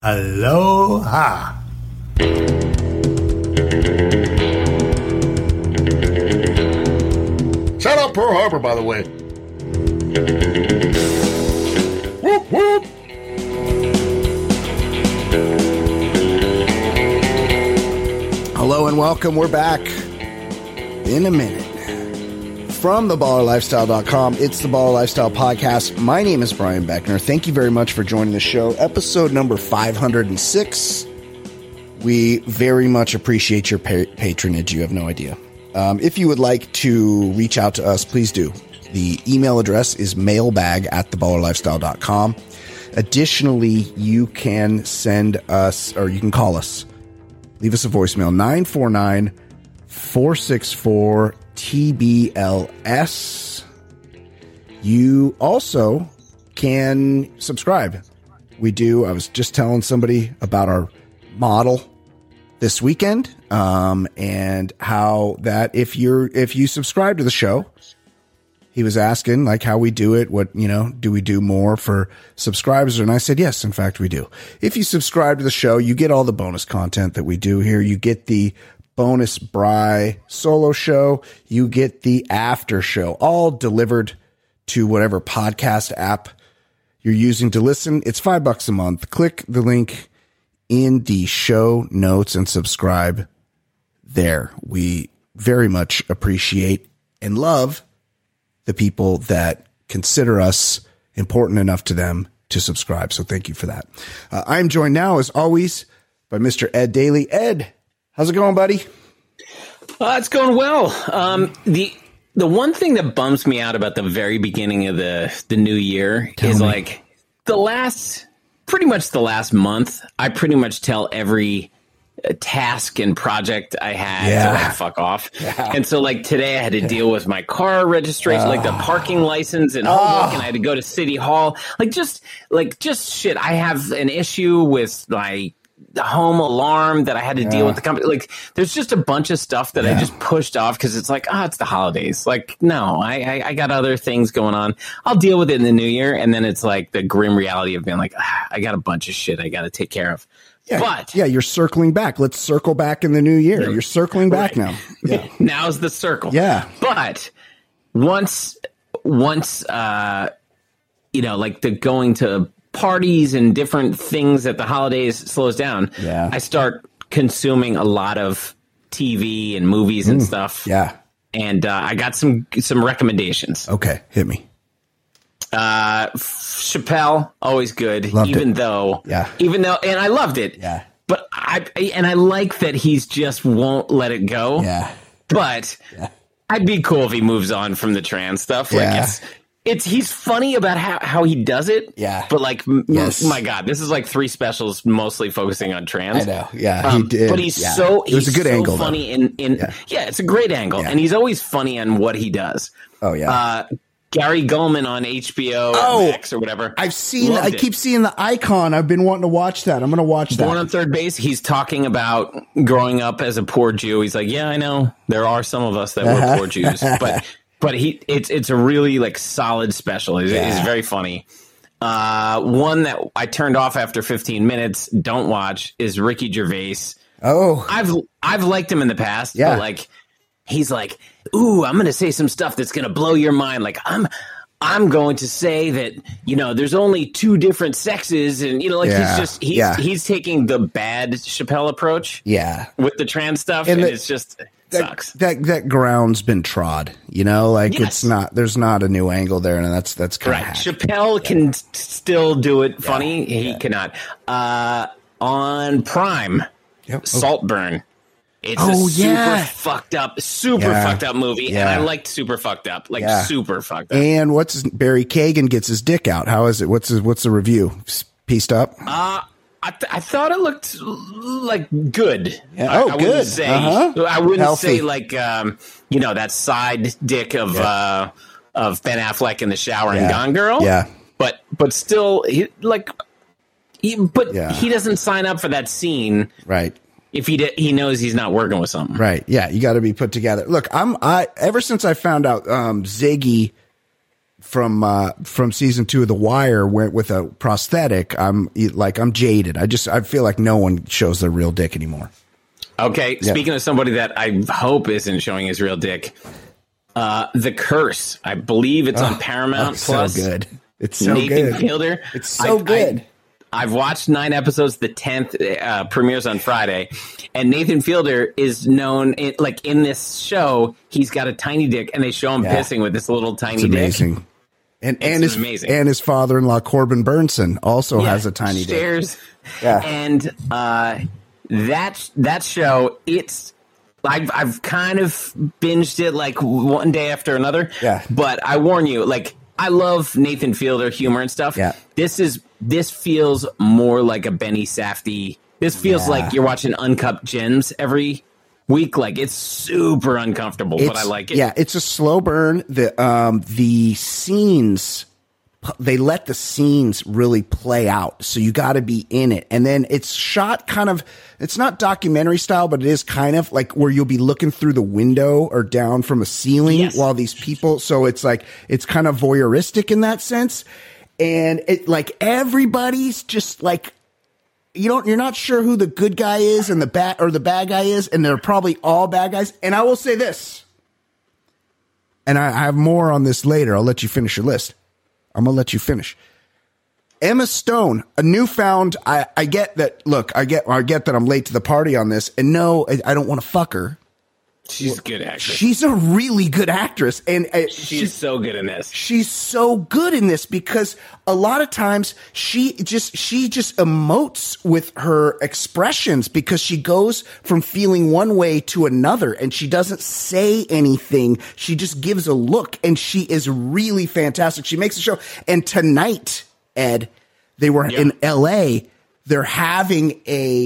Aloha. Shout out Pearl Harbor, by the way. Whoop, whoop. Hello and welcome. We're back in a minute. From theballerlifestyle.com, it's the Baller Lifestyle Podcast. My name is Brian Beckner. Thank you very much for joining the show. Episode number 506. We very much appreciate your patronage. You have no idea. If you would like to reach out to us, please do. The email address is mailbag@theballerlifestyle.com. Additionally, you can send us, or you can call us. Leave us a voicemail, 949-464-TBLS. You also can subscribe. We do. I was just telling somebody about our model this weekend, and how that if you subscribe to the show, he was asking like how we do it, what, do we do more for subscribers? And I said, yes, in fact, we do. If you subscribe to the show, you get all the bonus content that we do here. You get the bonus Bry solo show. You get the after show, all delivered to whatever podcast app you're using to listen. It's $5 a month. Click the link in the show notes and subscribe there. We very much appreciate and love the people that consider us important enough to them to subscribe. So thank you for that. I'm joined now, as always, by Mr. Ed Daly. Ed, how's it going, buddy? It's going well. The one thing that bums me out about the very beginning of the new year is like pretty much the last month, I pretty much tell every task and project I had to like fuck off. Yeah. And so like today I had to deal with my car registration, like the parking license and homework, and I had to go to City Hall. Just shit. I have an issue with my home alarm that I had to deal with the company. Like there's just a bunch of stuff that I just pushed off because it's like, it's the holidays. Like, no, I got other things going on. I'll deal with it in the new year. And then it's like the grim reality of being like, I got a bunch of shit I got to take care of. Yeah, but you're circling back. Let's circle back in the new year. You're circling back now. Yeah. Now's the circle. Yeah. But once like the going to parties and different things at the holidays slows down, I start consuming a lot of TV and movies and stuff. Yeah. And I got some recommendations. Okay, hit me. Chappelle, always good. Loved even it. though, and I loved it. Yeah. But I like that he's just won't let it go. Yeah. But I'd be cool if he moves on from the trans stuff. Like he's funny about how he does it. Yeah. But like, my God, this is like 3 specials mostly focusing on trans. I know. Yeah. He did. But he's it was a good angle, funny it's a great angle. Yeah. And he's always funny on what he does. Oh yeah. Gary Gulman on HBO Max or whatever. I keep seeing the icon. I've been wanting to watch that. I'm going to watch that. Born on Third Base. He's talking about growing up as a poor Jew. He's like, yeah, I know. There are some of us that were poor Jews, but it's a really like solid special. It's very funny. One that I turned off after 15 minutes. Don't watch is Ricky Gervais. Oh, I've liked him in the past, but like he's like, ooh, I'm going to say some stuff that's going to blow your mind. Like I'm going to say that, there's only 2 different sexes, and he's taking the bad Chappelle approach. Yeah. With the trans stuff, and it's just sucks. That ground's been trod, it's not, there's not a new angle there, and that's kind of right. Chappelle can still do it funny. He cannot. On Prime, Saltburn. It's a super fucked up movie, and I liked super fucked up, super fucked up. And Barry Kagan gets his dick out. How is it? What's the review? Pieced up? I thought it looked like good. Yeah. I good. Wouldn't say, I wouldn't Healthy. say like that side dick of Ben Affleck in the shower and Gone Girl. Yeah, but still, he doesn't sign up for that scene, right? If he knows he's not working with something. Right. Yeah. You got to be put together. Look, ever since I found out, Ziggy from season 2 of The Wire went with a prosthetic, I'm jaded. I feel like no one shows their real dick anymore. Okay, speaking of somebody that I hope isn't showing his real dick, The Curse. I believe it's on Paramount Plus. So good. It's so Nathan good. Fielder. It's so good. I've watched 9 episodes. The 10th premieres on Friday, and Nathan Fielder is known in this show. He's got a tiny dick, and they show him pissing with this little tiny dick. Amazing. And amazing. And his father-in-law Corbin Burnson also has a tiny dick. Yeah, and that show, I've kind of binged it like one day after another. Yeah, but I warn you, I love Nathan Fielder humor and stuff. Yeah, this feels more like a Benny Safdie. This feels like you're watching Uncut Gems every week. Like, it's super uncomfortable, but I like it. Yeah, it's a slow burn. The scenes, they let the scenes really play out, so you got to be in it. And then it's shot kind of, it's not documentary style, but it is kind of like where you'll be looking through the window or down from a ceiling while these people, so it's like, it's kind of voyeuristic in that sense. And it, like, everybody's just like, you're not sure who the good guy is and the bad guy is, and they're probably all bad guys. And I will say this, and I have more on this later. I'll let you finish your list. I'm gonna let you finish. Emma Stone, a newfound. I get that. Look, I get that I'm late to the party on this, and no, I don't want to fuck her. She's a good actress. She's a really good actress, and she's so good in this. She's so good in this because a lot of times she just emotes with her expressions, because she goes from feeling one way to another, and she doesn't say anything. She just gives a look, and she is really fantastic. She makes the show. And tonight, Ed, they were in LA. They're having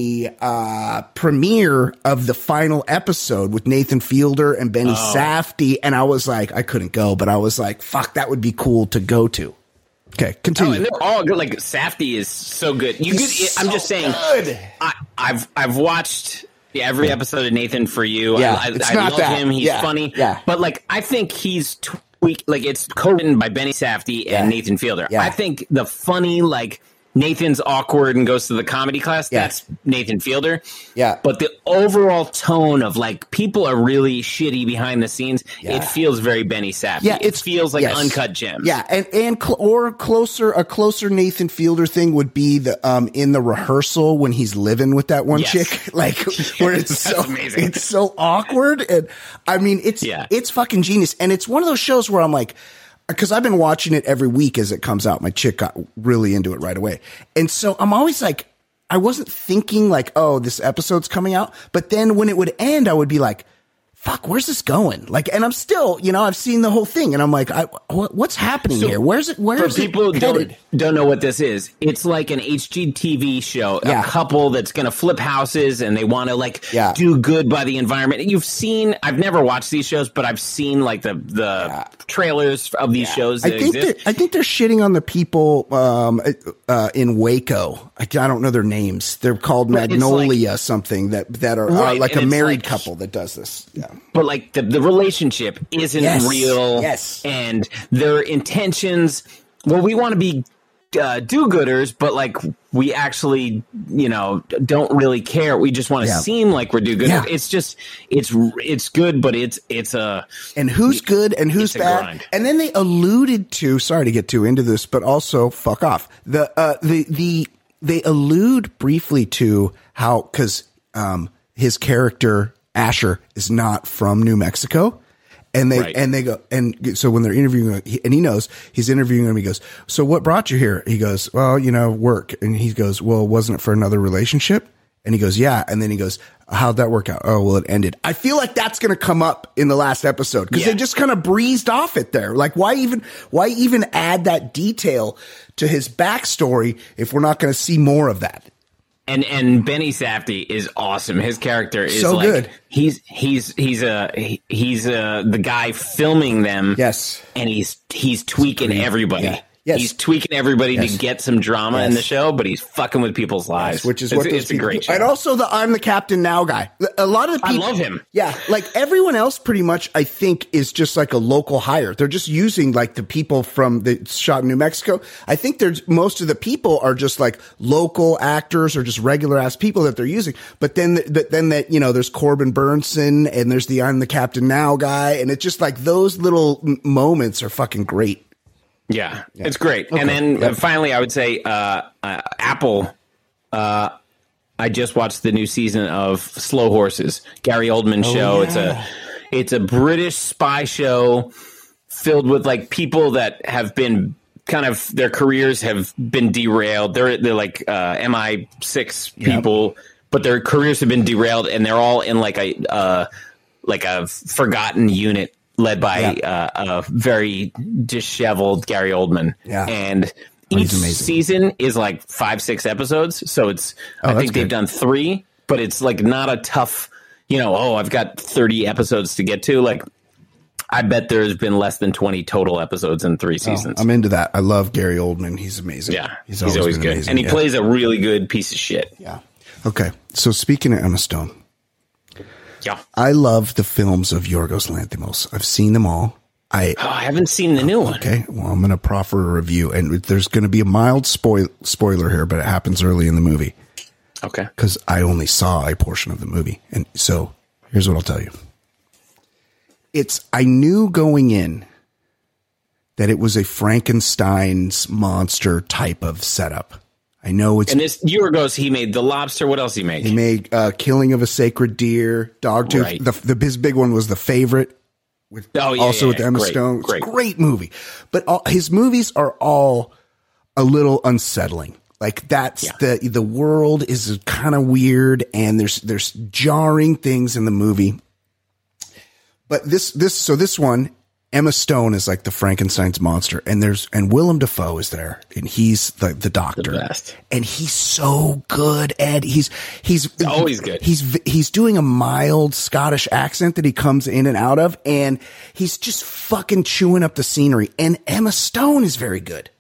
a premiere of the final episode with Nathan Fielder and Benny Safdie, and I was like, I couldn't go, but I was like, fuck, that would be cool to go to. Okay, continue. And they're all good. Like, Safdie is so good. I'm just saying, good. I've watched every episode of Nathan For You. Yeah, I love him. He's funny. Yeah. But I think he's like, it's co-written by Benny Safdie and Nathan Fielder. Yeah. I think the funny, Nathan's awkward and goes to the comedy class. That's Nathan Fielder. Yeah. But the overall tone of people are really shitty behind the scenes. Yeah. It feels very Benny Safdie. Yeah, it feels like Uncut Gems. Yeah, or a closer Nathan Fielder thing would be the in the rehearsal when he's living with that one chick, where it's so awkward, and I mean it's fucking genius, and it's one of those shows where I'm like, because I've been watching it every week as it comes out. My chick got really into it right away. And so I'm always like, I wasn't thinking oh, this episode's coming out. But then when it would end, I would be like, fuck, where's this going? And I'm still, I've seen the whole thing, and I'm like, what's happening here? Where's it? For people who don't know what this is, it's like an HGTV show, a couple that's going to flip houses, and they want to do good by the environment. I've never watched these shows, but I've seen the trailers of these shows that exist. I think they're shitting on the people in Waco. I don't know their names. They're called Magnolia something that are like a married couple that does this. Yeah. But the relationship isn't real. Yes. And their intentions, we want to be do-gooders, but we actually, don't really care. We just want to seem like we're do-gooders. Yeah. It's just, it's good, but it's a... And who's good and who's bad. Grind. And then they alluded to, sorry to get too into this, but also fuck off. They allude briefly to how, because his character Asher is not from New Mexico, and they go, and so when they're interviewing him, and he knows he's interviewing him, he goes, so what brought you here? He goes, well, work. And he goes, well, wasn't it for another relationship? And he goes, yeah. And then he goes, how'd that work out? Oh, well, it ended. I feel like that's going to come up in the last episode, because they just kind of breezed off it there. Why even add that detail to his backstory if we're not going to see more of that? And Benny Safdie is awesome. His character is so good. He's the guy filming them. Yes, and he's tweaking everybody. Yeah. Yes. He's tweaking everybody Yes. to get some drama in the show, but he's fucking with people's lives, which is what it's a great show. And also the "I'm the captain now" guy. A lot of the people, I love him. Yeah, like everyone else, pretty much, I think, is just like a local hire. They're just using like the people from the shot in New Mexico. I think there's most of the people are just like local actors or just regular ass people that they're using. But then that there's Corbin Burnson and there's the "I'm the captain now" guy, and it's just like those little moments are fucking great. Yeah, it's great. Okay. And then finally, I would say Apple. I just watched the new season of Slow Horses, Gary Oldman show. Yeah. It's a British spy show filled with like people that have been kind of their careers have been derailed. They're like MI6 people, but their careers have been derailed, and they're all in like a forgotten unit led by a very disheveled Gary Oldman. Yeah. And each season is like 5-6 episodes. So I think they've done 3, but it's like not a tough, I've got 30 episodes to get to. Like, I bet there's been less than 20 total episodes in 3 seasons. I'm into that. I love Gary Oldman. He's amazing. Yeah. He's always good. Amazing. And he plays a really good piece of shit. Yeah. Okay. So speaking of Emma Stone. Yeah, I love the films of Yorgos Lanthimos. I've seen them all. I haven't seen the new one. Okay, well, I'm going to proffer a review, and there's going to be a mild spoiler here, but it happens early in the movie. Okay. Because I only saw a portion of the movie, and so here's what I'll tell you. I knew going in that it was a Frankenstein's monster type of setup. I know it's... And this Yorgos, he made The Lobster. What else he made? He made Killing of a Sacred Deer, Dogtooth. Right. His big one was The Favorite. With Emma Stone. It's a great movie. But his movies are all a little unsettling. Like the world is kind of weird, and there's jarring things in the movie. But this one, Emma Stone is like the Frankenstein's monster, and Willem Dafoe is there, and he's the doctor, and he's so good. Ed, he's always good. He's doing a mild Scottish accent that he comes in and out of, and he's just fucking chewing up the scenery. And Emma Stone is very good,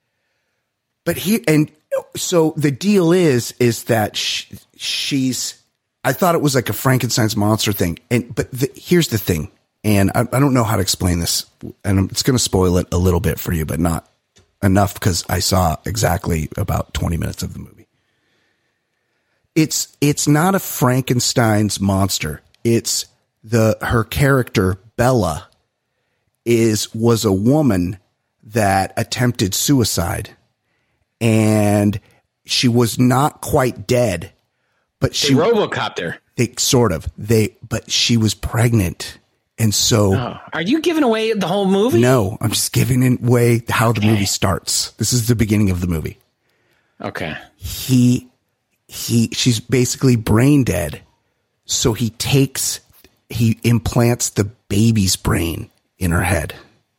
so the deal is that she's. I thought it was like a Frankenstein's monster thing, but here's the thing. And I don't know how to explain this, and it's going to spoil it a little bit for you, but not enough because I saw exactly about 20 minutes of the movie. It's not a Frankenstein's monster. It's her character, Bella, was a woman that attempted suicide, and she was not quite dead, but she RoboCopped her. But she was pregnant. And so, are you giving away the whole movie? No, I'm just giving away how the movie starts. This is the beginning of the movie. Okay. She's basically brain dead. So he implants the baby's brain in her head.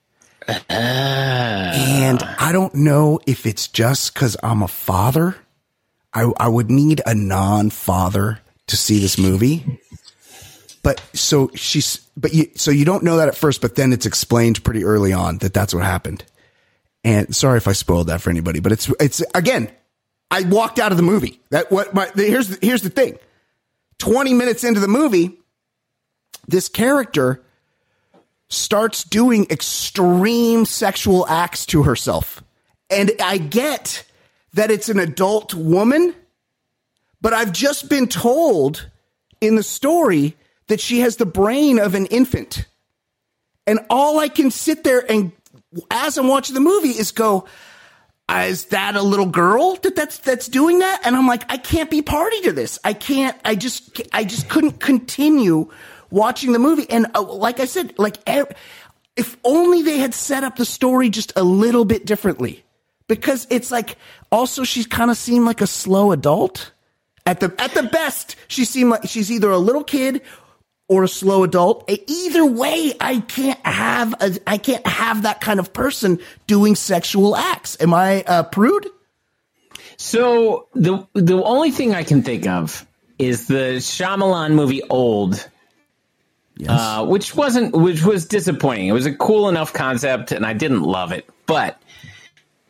And I don't know if it's just because I'm a father. I would need a non-father to see this movie. So you don't know that at first, but then it's explained pretty early on that that's what happened. And sorry if I spoiled that for anybody, but it's again, I walked out of the movie. Here's the thing. 20 minutes into the movie, this character starts doing extreme sexual acts to herself. And I get that it's an adult woman, but I've just been told in the story that she has the brain of an infant. And all I can sit there and as I'm watching the movie is go, is that a little girl that's doing that? And I'm like, I can't be party to this. I just couldn't continue watching the movie. And like I said, if only they had set up the story just a little bit differently, because it's like, also she kind of seemed like a slow adult at the best. She seemed like she's either a little kid or a slow adult. Either way, I can't have that kind of person doing sexual acts. Am I a prude? So the only thing I can think of is the Shyamalan movie Old, yes. Which was disappointing. It was a cool enough concept, and I didn't love it. But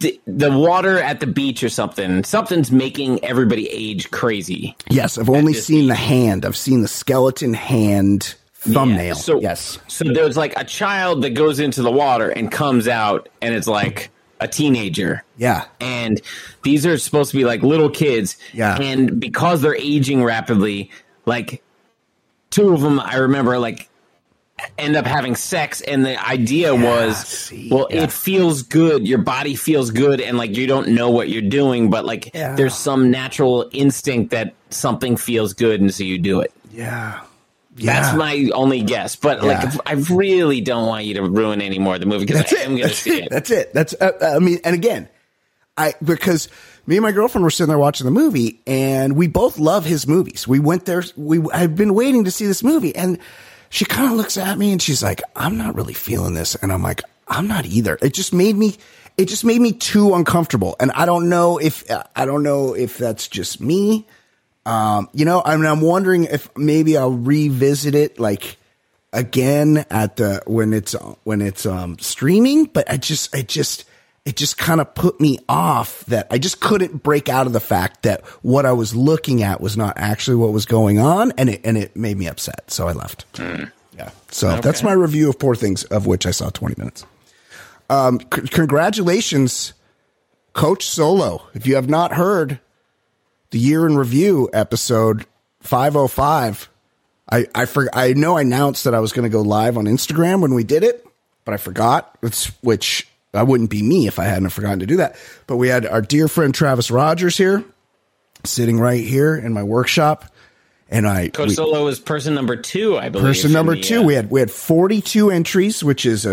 the water at the beach or something's making everybody age crazy. Yes, I've only seen the hand. I've seen the skeleton hand thumbnail. Yes. So there's like a child that goes into the water and comes out, and it's like a teenager. Yeah. And these are supposed to be like little kids. Yeah. And because they're aging rapidly, like two of them, I remember, like, end up having sex, and the idea was, it feels good, your body feels good, and like you don't know what you're doing, but like there's some natural instinct that something feels good, and so you do it. That's my only guess, but like I really don't want you to ruin any more of the movie, because I am going to see it. That's it. That's I mean, and again, because me and my girlfriend were sitting there watching the movie, and we both love his movies. We went there. I've been waiting to see this movie, and she kind of looks at me and she's like, I'm not really feeling this. And I'm like, I'm not either. It just made me too uncomfortable. And I don't know if that's just me. I'm wondering if maybe I'll revisit it like again when it's streaming, but it just kind of put me off that I just couldn't break out of the fact that what I was looking at was not actually what was going on, and it made me upset. So I left. Yeah. So that's my review of Poor Things, of which I saw 20 minutes. Congratulations, Coach Solo. If you have not heard the Year in Review episode 505, I know I announced that I was going to go live on Instagram when we did it, but I forgot, which that wouldn't be me if I hadn't forgotten to do that. But we had our dear friend Travis Rogers here, sitting right here in my workshop, and Coach Solo is person number 2, I believe. Person number 2. We had 42 entries, which is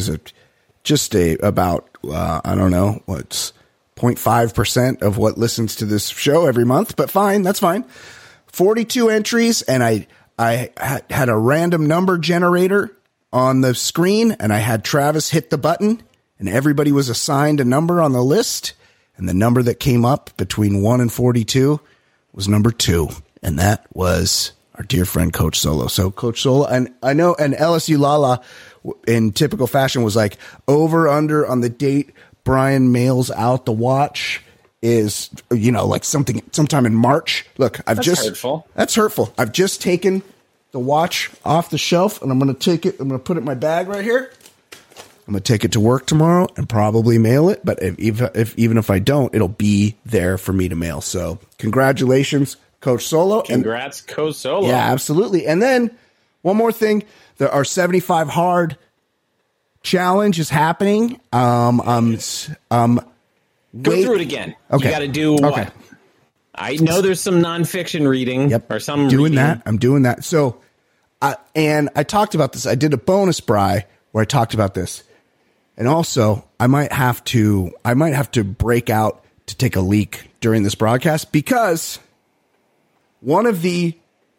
about I don't know what's 0.5% of what listens to this show every month, but fine, that's fine. 42 entries, and I had a random number generator on the screen, and I had Travis hit the button, and everybody was assigned a number on the list, and the number that came up between 1 and 42 was number 2, and that was our dear friend Coach Solo. So Coach Solo, and I know, and LSU Lala, in typical fashion, was like, over under on the date Brian mails out the watch is, like sometime in March. Look, hurtful. That's hurtful. I've just taken the watch off the shelf, and I'm going to put it in my bag right here. I'm going to take it to work tomorrow and probably mail it. But even if I don't, it'll be there for me to mail. So congratulations, Coach Solo. Congrats, Coach Solo. Yeah, absolutely. And then one more thing, our 75 hard challenge is happening. Go through it again. Okay. You got to do what? Okay. I know there's some nonfiction reading. Yep. Or some doing reading. that. I'm doing that. So, and I talked about this. I did a bonus Bri where I talked about this. And also, I might have to break out to take a leak during this broadcast, because one of the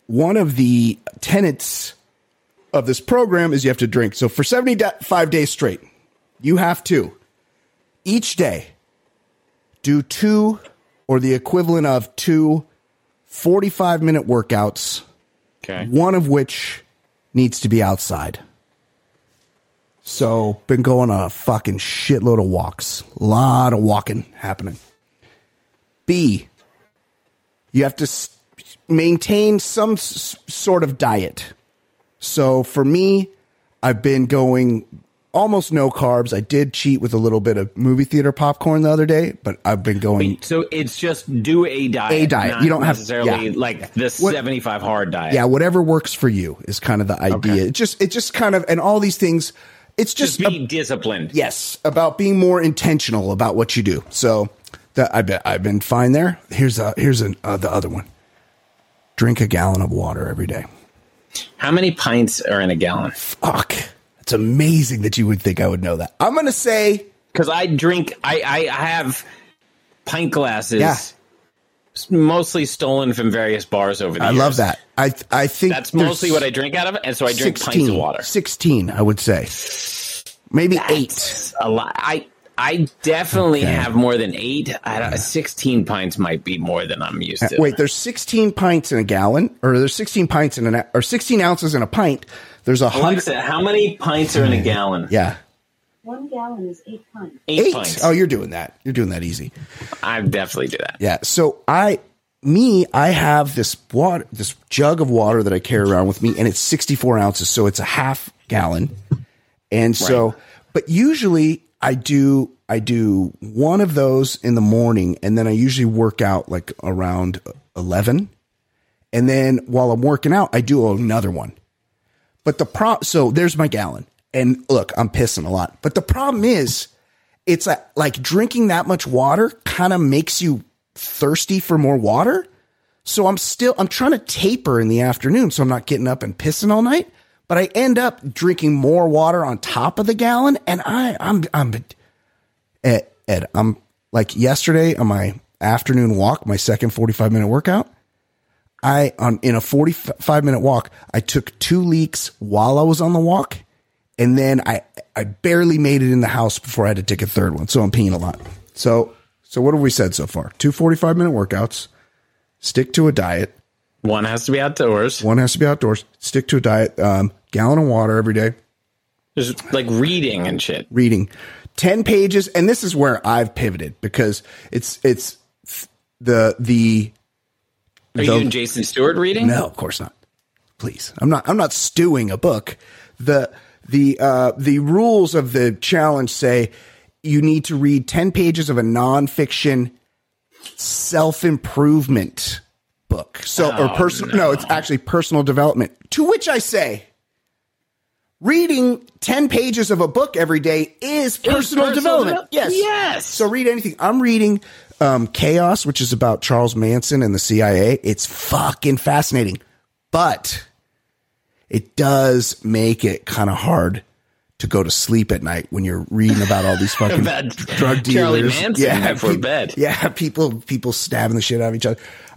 tenets of this program is you have to drink. So for 75 days straight, you have to each day do 2 or the equivalent of 2 45-minute workouts. Okay. One of which needs to be outside. So, been going on a fucking shitload of walks. A lot of walking happening. B, you have to maintain some sort of diet. So, for me, I've been going almost no carbs. I did cheat with a little bit of movie theater popcorn the other day, but I've been going. Wait, so it's just do a diet. A diet. You don't necessarily like the 75 hard diet. Yeah, whatever works for you is kind of the idea. Okay. It just kind of, and all these things, it's just be disciplined. Yes, about being more intentional about what you do. So I've been fine there. Here's the other one. Drink a gallon of water every day. How many pints are in a gallon? Fuck. It's amazing that you would think I would know that. I'm going to say, because I drink, I have pint glasses. Yeah. Mostly stolen from various bars over the years. I love that. I think that's mostly what I drink out of it, and so I drink 16, pints of water. 16, I would say. Maybe that's 8. A lot. I definitely have more than 8. 16 pints might be more than I'm used to. Wait, there's 16 pints in a gallon, or there's 16 pints or 16 ounces in a pint. There's 100. Alexa, how many pints are in a gallon? Yeah. 1 gallon is 8 pints. 8 pints. Oh, you're doing that. You're doing that easy. I definitely do that. Yeah. So I have this jug of water that I carry around with me, and it's 64 ounces, so it's a half gallon. And so, but usually I do one of those in the morning, and then I usually work out like around 11. And then while I'm working out, I do another one. But so there's my gallon. And look, I'm pissing a lot. But the problem is, it's like drinking that much water kind of makes you thirsty for more water. So I'm trying to taper in the afternoon, so I'm not getting up and pissing all night. But I end up drinking more water on top of the gallon. And I'm like yesterday on my afternoon walk, my second 45-minute workout, in a 45-minute walk, I took 2 leaks while I was on the walk. And then I barely made it in the house before I had to take a third one. So I'm peeing a lot. So what have we said so far? 2 45-minute workouts. Stick to a diet. One has to be outdoors. Stick to a diet. Gallon of water every day. Just like reading and shit. Reading 10 pages. And this is where I've pivoted because it's the Are you doing Jason Stewart reading? No, of course not. Please. I'm not stewing a book. The rules of the challenge say you need to read 10 pages of a nonfiction self-improvement book. It's actually personal development. To which I say, reading 10 pages of a book every day is personal development. Yes. So read anything. I'm reading Chaos, which is about Charles Manson and the CIA. It's fucking fascinating. But it does make it kind of hard to go to sleep at night when you're reading about all these fucking drug dealers. Charlie Manson before bed. Yeah, people stabbing the shit out of each other.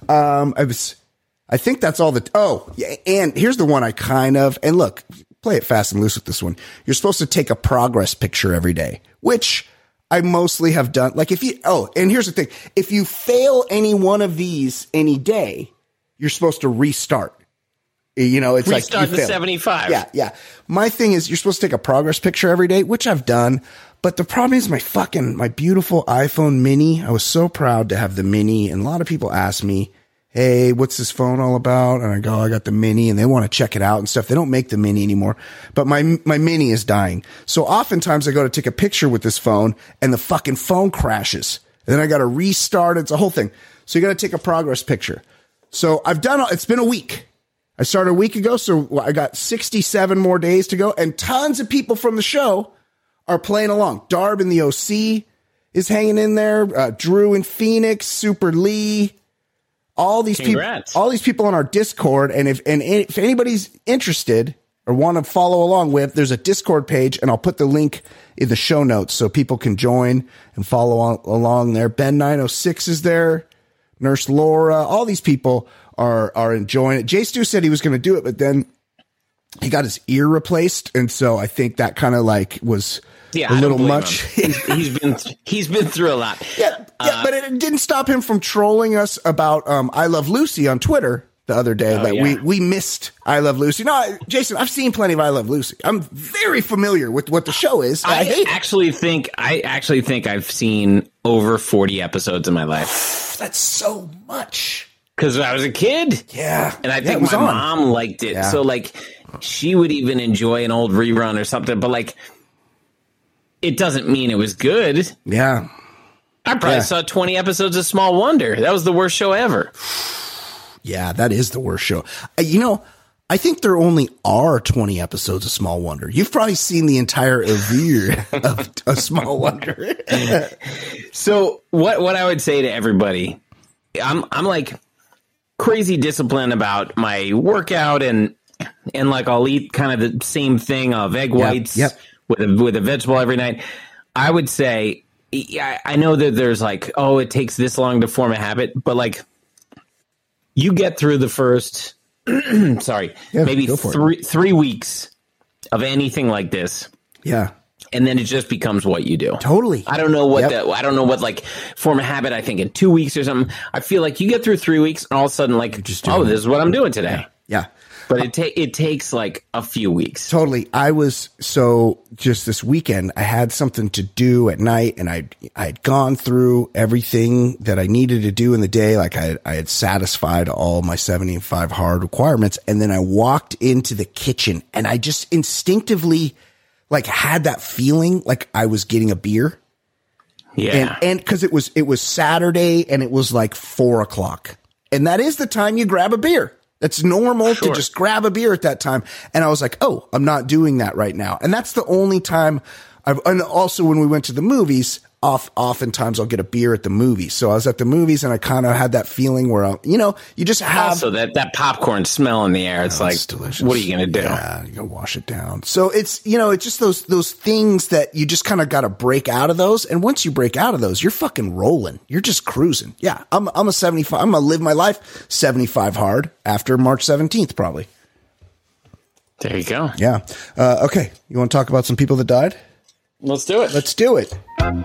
I think that's all and here's the one and look, play it fast and loose with this one. You're supposed to take a progress picture every day, which I mostly have done. Like and here's the thing. If you fail any one of these any day, you're supposed to restart. You know, it's restart like to 75. Yeah. My thing is you're supposed to take a progress picture every day, which I've done. But the problem is my beautiful iPhone mini. I was so proud to have the mini. And a lot of people ask me, hey, what's this phone all about? And I go, I got the mini, and they want to check it out and stuff. They don't make the mini anymore, but my mini is dying. So oftentimes I go to take a picture with this phone and the fucking phone crashes. And then I got to restart. It's a whole thing. So you got to take a progress picture. So it's been a week. I started a week ago, so I got 67 more days to go, and tons of people from the show are playing along. Darb in the OC is hanging in there. Drew in Phoenix, Super Lee, all these people on our Discord. And if anybody's interested or want to follow along there's a Discord page, and I'll put the link in the show notes so people can join and follow along there. Ben 906 is there. Nurse Laura, all these people are enjoying it. Jay Stu said he was going to do it, but then he got his ear replaced, and so I think that kind of was a little much. He's been through a lot. Yeah, but it didn't stop him from trolling us about I Love Lucy on Twitter the other day. We missed I Love Lucy. No, Jason, I've seen plenty of I Love Lucy. I'm very familiar with what the show is. I actually think I've seen over 40 episodes in my life. That's so much. Because I was a kid. Yeah. And I think my mom liked it. Yeah. So, she would even enjoy an old rerun or something. But, it doesn't mean it was good. Yeah. I probably saw 20 episodes of Small Wonder. That was the worst show ever. Yeah, that is the worst show. I think there only are 20 episodes of Small Wonder. You've probably seen the entire year of a Small Wonder. So, what I would say to everybody, I'm crazy disciplined about my workout and I'll eat kind of the same thing of egg whites with a vegetable every night. I would say, I know that there's it takes this long to form a habit, but you get through the first, maybe 3 weeks of anything like this. Yeah. And then it just becomes what you do. Totally. I don't know what form a habit. I think in 2 weeks or something. I feel like you get through 3 weeks and all of a sudden this is what I'm doing today. Yeah. but it takes like a few weeks. Totally. I was just this weekend, I had something to do at night, and I had gone through everything that I needed to do in the day. Like I had satisfied all my 75 hard requirements. And then I walked into the kitchen and I just instinctively like had that feeling like I was getting a beer. Yeah. And cause it was Saturday and it was like 4:00. And that is the time you grab a beer. That's normal to just grab a beer at that time. And I was like, oh, I'm not doing that right now. And that's the only time and also when we went to the movies, oftentimes I'll get a beer at the movies. So I was at the movies and I kind of had that feeling where, you just have. Also that popcorn smell in the air. It's like, delicious. What are you going to do? Yeah, you gotta wash it down. So it's, it's just those things that you just kind of got to break out of those. And once you break out of those, you're fucking rolling. You're just cruising. Yeah. I'm a 75. I'm going to live my life 75 hard after March 17th, probably. There you go. Yeah. Okay. You want to talk about some people that died? Let's do it. Let's do it.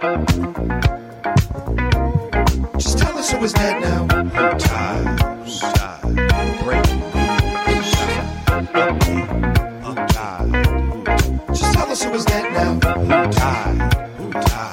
Just tell us who is dead now. Who died? Who died? Breaking news. Who died? Just tell us who is dead now. Who died? Who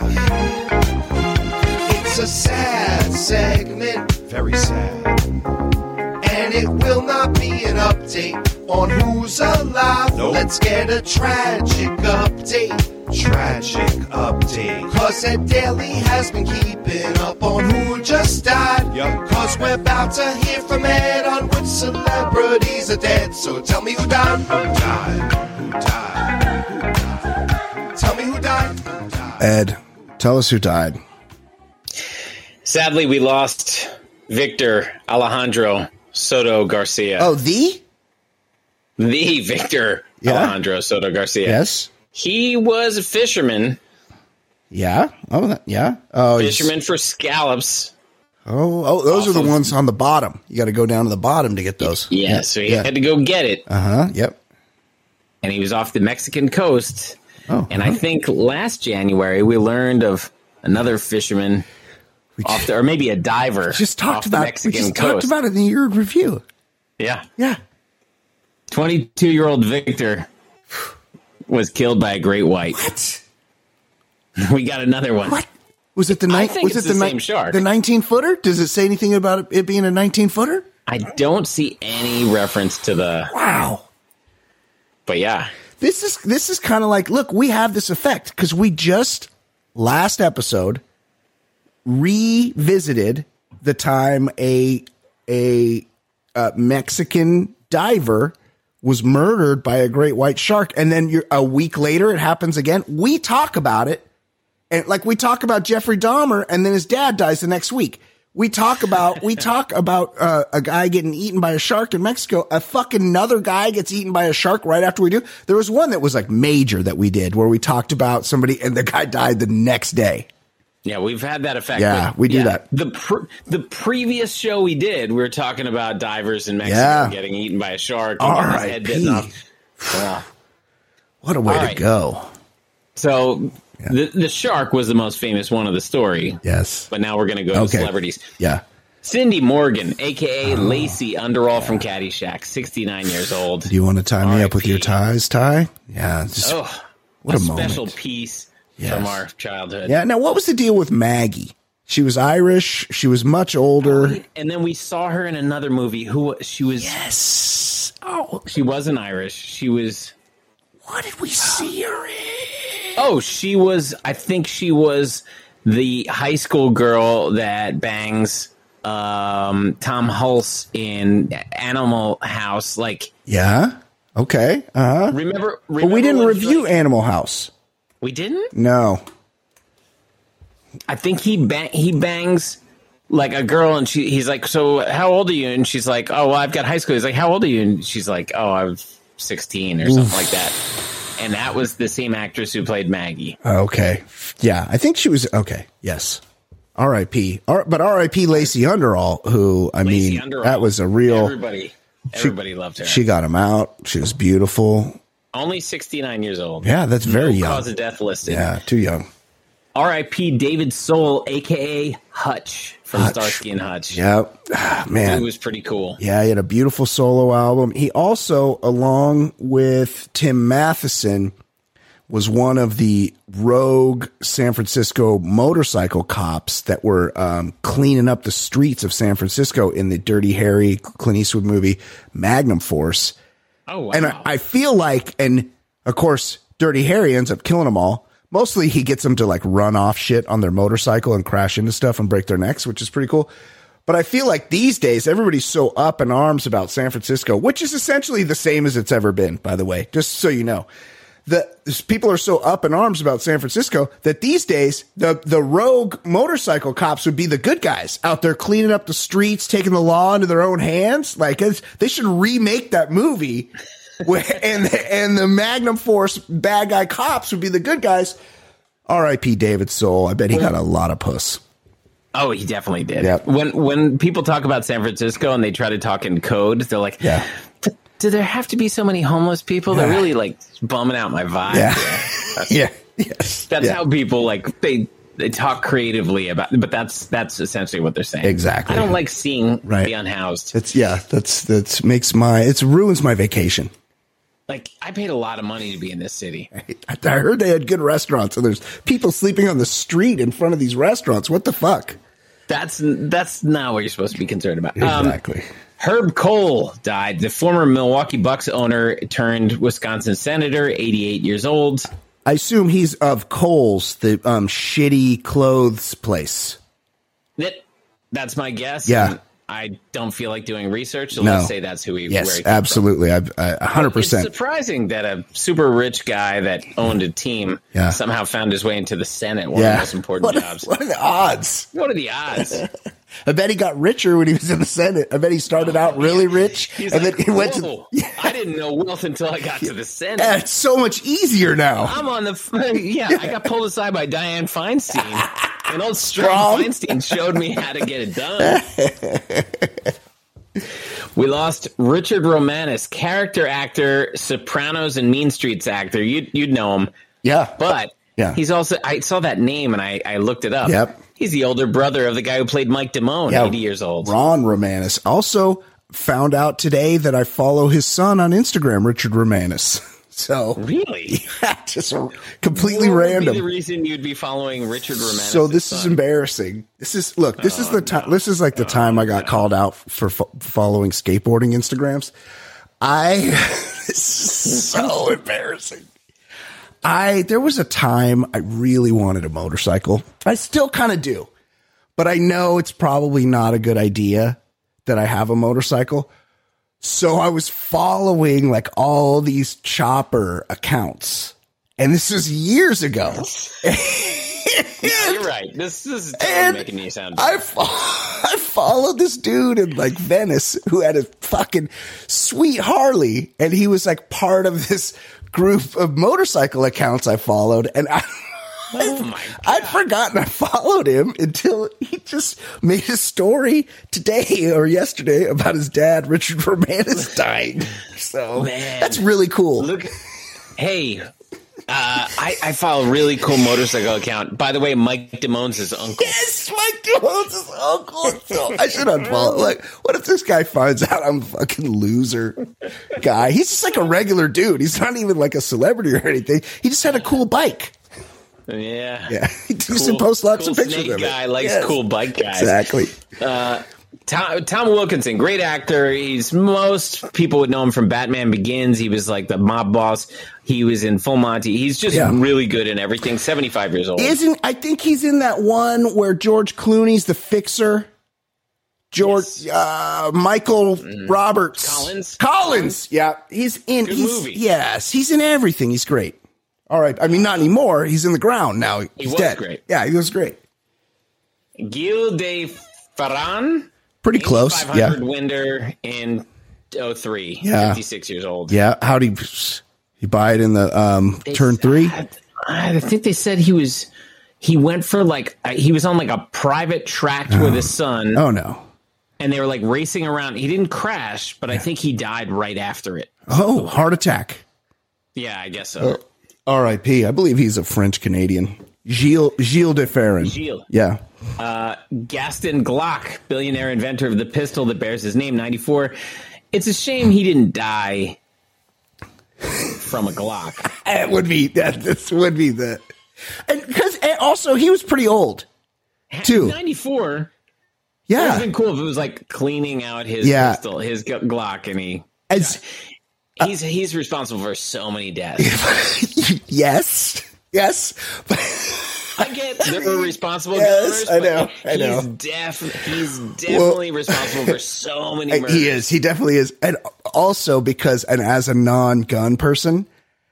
died? It's a sad segment. Very sad. And it will not be an update on who's alive. Nope. Let's get a tragic update. Tragic update. Cause Ed Daly has been keeping up on who just died. Yep. Cause we're about to hear from Ed on which celebrities are dead. So tell me who died. Who died? Who died? Who died? Tell me who died. Who died? Ed, tell us who died. Sadly, we lost Victor Alejandro Soto Garcia. Oh, the Victor Alejandro Soto Garcia. Yes. He was a fisherman. Yeah. Oh, yeah. Oh, fisherman for scallops. Oh, those are the ones on the bottom. You got to go down to the bottom to get those. Yeah, so he had to go get it. Yep. And he was off the Mexican coast. Oh, and I think last January we learned of another fisherman or maybe a diver. Just talked off about the Mexican we just coast. talked about it in the year in review. Yeah. Yeah. 22-year-old Victor was killed by a great white. What? We got another one. What? Was it the I think it's the same shark. The 19-footer? Does it say anything about it being a 19-footer? I don't see any reference to the. Wow. But yeah. This is kind of like, look, we have this effect because we just last episode revisited the time a Mexican diver was murdered by a great white shark, and then a week later it happens again. We talk about it, and like we talk about Jeffrey Dahmer, and then his dad dies the next week. We talk about a guy getting eaten by a shark in Mexico. A fucking another guy gets eaten by a shark right after we do. There was one that was like major that we did where we talked about somebody and the guy died the next day. Yeah, we've had that effect. Yeah, we do that. The previous show we did, we were talking about divers in Mexico getting eaten by a shark. And his head bitten off. What a way to go. So the shark was the most famous one of the story. Yes. But now we're going to go to celebrities. Yeah. Cindy Morgan, a.k.a. Lacey Underall from Caddyshack, 69 years old. Do you want to tie me up with your ties, Ty? Yeah. What a special moment. piece from our childhood. Yeah. Now, what was the deal with Maggie? She was Irish. She was much older. And then we saw her in another movie. She was. Yes. Oh. She wasn't Irish. She was. What did we see her in? Oh, I think she was the high school girl that bangs Tom Hulse in Animal House. Yeah. Okay. Remember but we didn't review Animal House. We didn't? No. I think he bangs like a girl, and he's like, "So how old are you?" And she's like, "Oh, well, I've got high school." He's like, "How old are you?" And she's like, "Oh, I'm 16 or something like that." And that was the same actress who played Maggie. Okay. Yeah, I think she was okay. Yes. R.I.P. But R.I.P. Lacey Underall, who that was a real. Everybody loved her. She got him out. She was beautiful. Only 69 years old. Yeah, that's very young. Cause of death listed. Yeah, too young. R.I.P. David Soul, a.k.a. Hutch from Starsky and Hutch. Yep. Man. It was pretty cool. Yeah, he had a beautiful solo album. He also, along with Tim Matheson, was one of the rogue San Francisco motorcycle cops that were cleaning up the streets of San Francisco in the Dirty Harry Clint Eastwood movie Magnum Force. Oh, wow. And I feel like, and of course, Dirty Harry ends up killing them all. Mostly he gets them to like run off shit on their motorcycle and crash into stuff and break their necks, which is pretty cool. But I feel like these days, everybody's so up in arms about San Francisco, which is essentially the same as it's ever been, by the way, just so you know. People are so up in arms about San Francisco that these days the rogue motorcycle cops would be the good guys out there cleaning up the streets, taking the law into their own hands. Like they should remake that movie, and the Magnum Force bad guy cops would be the good guys. R.I.P. David Soul. I bet he got a lot of puss. Oh, he definitely did. Yep. When people talk about San Francisco and they try to talk in code, they're like, yeah. Do there have to be so many homeless people? They're really like bumming out my vibe. Yeah. Yes. That's how people like they talk creatively about, but that's essentially what they're saying. Exactly. I don't like seeing the unhoused. It ruins my vacation. Like, I paid a lot of money to be in this city. I heard they had good restaurants, and there's people sleeping on the street in front of these restaurants. What the fuck? That's not what you're supposed to be concerned about. Exactly. Herb Cole died. The former Milwaukee Bucks owner turned Wisconsin senator, 88 years old. I assume he's of Kohl's, the shitty clothes place. That's my guess. Yeah. I don't feel like doing research, so No. let's say that's who he. Yes, where he absolutely. 100%. It's surprising that a super rich guy that owned a team somehow found his way into the Senate, one of the most important jobs. What are the odds? What are the odds? I bet he got richer when he was in the Senate. I bet he started out really rich, He's and like, then he went to. "Whoa, I didn't know wealth until I got to the Senate. Yeah, it's so much easier now. I'm on the I got pulled aside by Dianne Feinstein, and old Strong Feinstein showed me how to get it done." We lost Richard Romanus, character actor, Sopranos and Mean Streets actor. You'd know him, but he's also. I saw that name and I looked it up. Yep. He's the older brother of the guy who played Mike Damone, 80 years old. Ron Romanus. Also found out today that I follow his son on Instagram, Richard Romanus. So really, just completely random. Would be the reason you'd be following Richard Romanus. So this is embarrassing. This is the time. This is like the time I got called out for following skateboarding Instagrams. This is so embarrassing. There was a time I really wanted a motorcycle. I still kind of do, but I know it's probably not a good idea that I have a motorcycle. So I was following like all these chopper accounts, and this was years ago. Yeah, you're right. This is totally making me sound bad. I followed this dude in like Venice who had a fucking sweet Harley, and he was like part of this group of motorcycle accounts I followed, and I'd forgotten I followed him until he just made a story today or yesterday about his dad, Richard Romanus, dying. So that's really cool. Look, hey, I follow a really cool motorcycle account. By the way, Mike Damone's his uncle. Yes, Mike Damone's his uncle. So I should unfollow. Like, what if this guy finds out I'm a fucking loser guy? He's just like a regular dude. He's not even like a celebrity or anything. He just had a cool bike. Yeah. He used to post lots of pictures of it. Guy likes cool bike guys. Exactly. Tom Wilkinson, great actor. Most people would know him from Batman Begins. He was like the mob boss. He was in Full Monty. He's just really good in everything. 75 years old. I think he's in that one where George Clooney's the fixer. Michael Roberts. Collins. Yeah. He's in. Movie. Yes. He's in everything. He's great. All right. I mean, not anymore. He's in the ground now. He's dead. Great. Yeah, he was great. Gil de Ferran. Pretty close. 500 winner in 03. Yeah. 56 years old. Yeah. How'd he buy it in the turn 3? I think they said he went for he was on like a private track with his son. Oh, no. And they were like racing around. He didn't crash, but I think he died right after it. Oh, heart attack. Yeah, I guess so. R.I.P. I believe he's a French Canadian. Gilles de Ferran. Gilles. Yeah. Gaston Glock, billionaire inventor of the pistol that bears his name, 94. It's a shame he didn't die from a Glock. It would be that. This would be the, and because also he was pretty old too. 94. It would Yeah. have been cool if it was like cleaning out his pistol, his Glock, and he's responsible for so many deaths. Yes. I get they're responsible. Yes, gunners, I know. He's definitely responsible for so many murders. He definitely is. And also because, and as a non-gun person,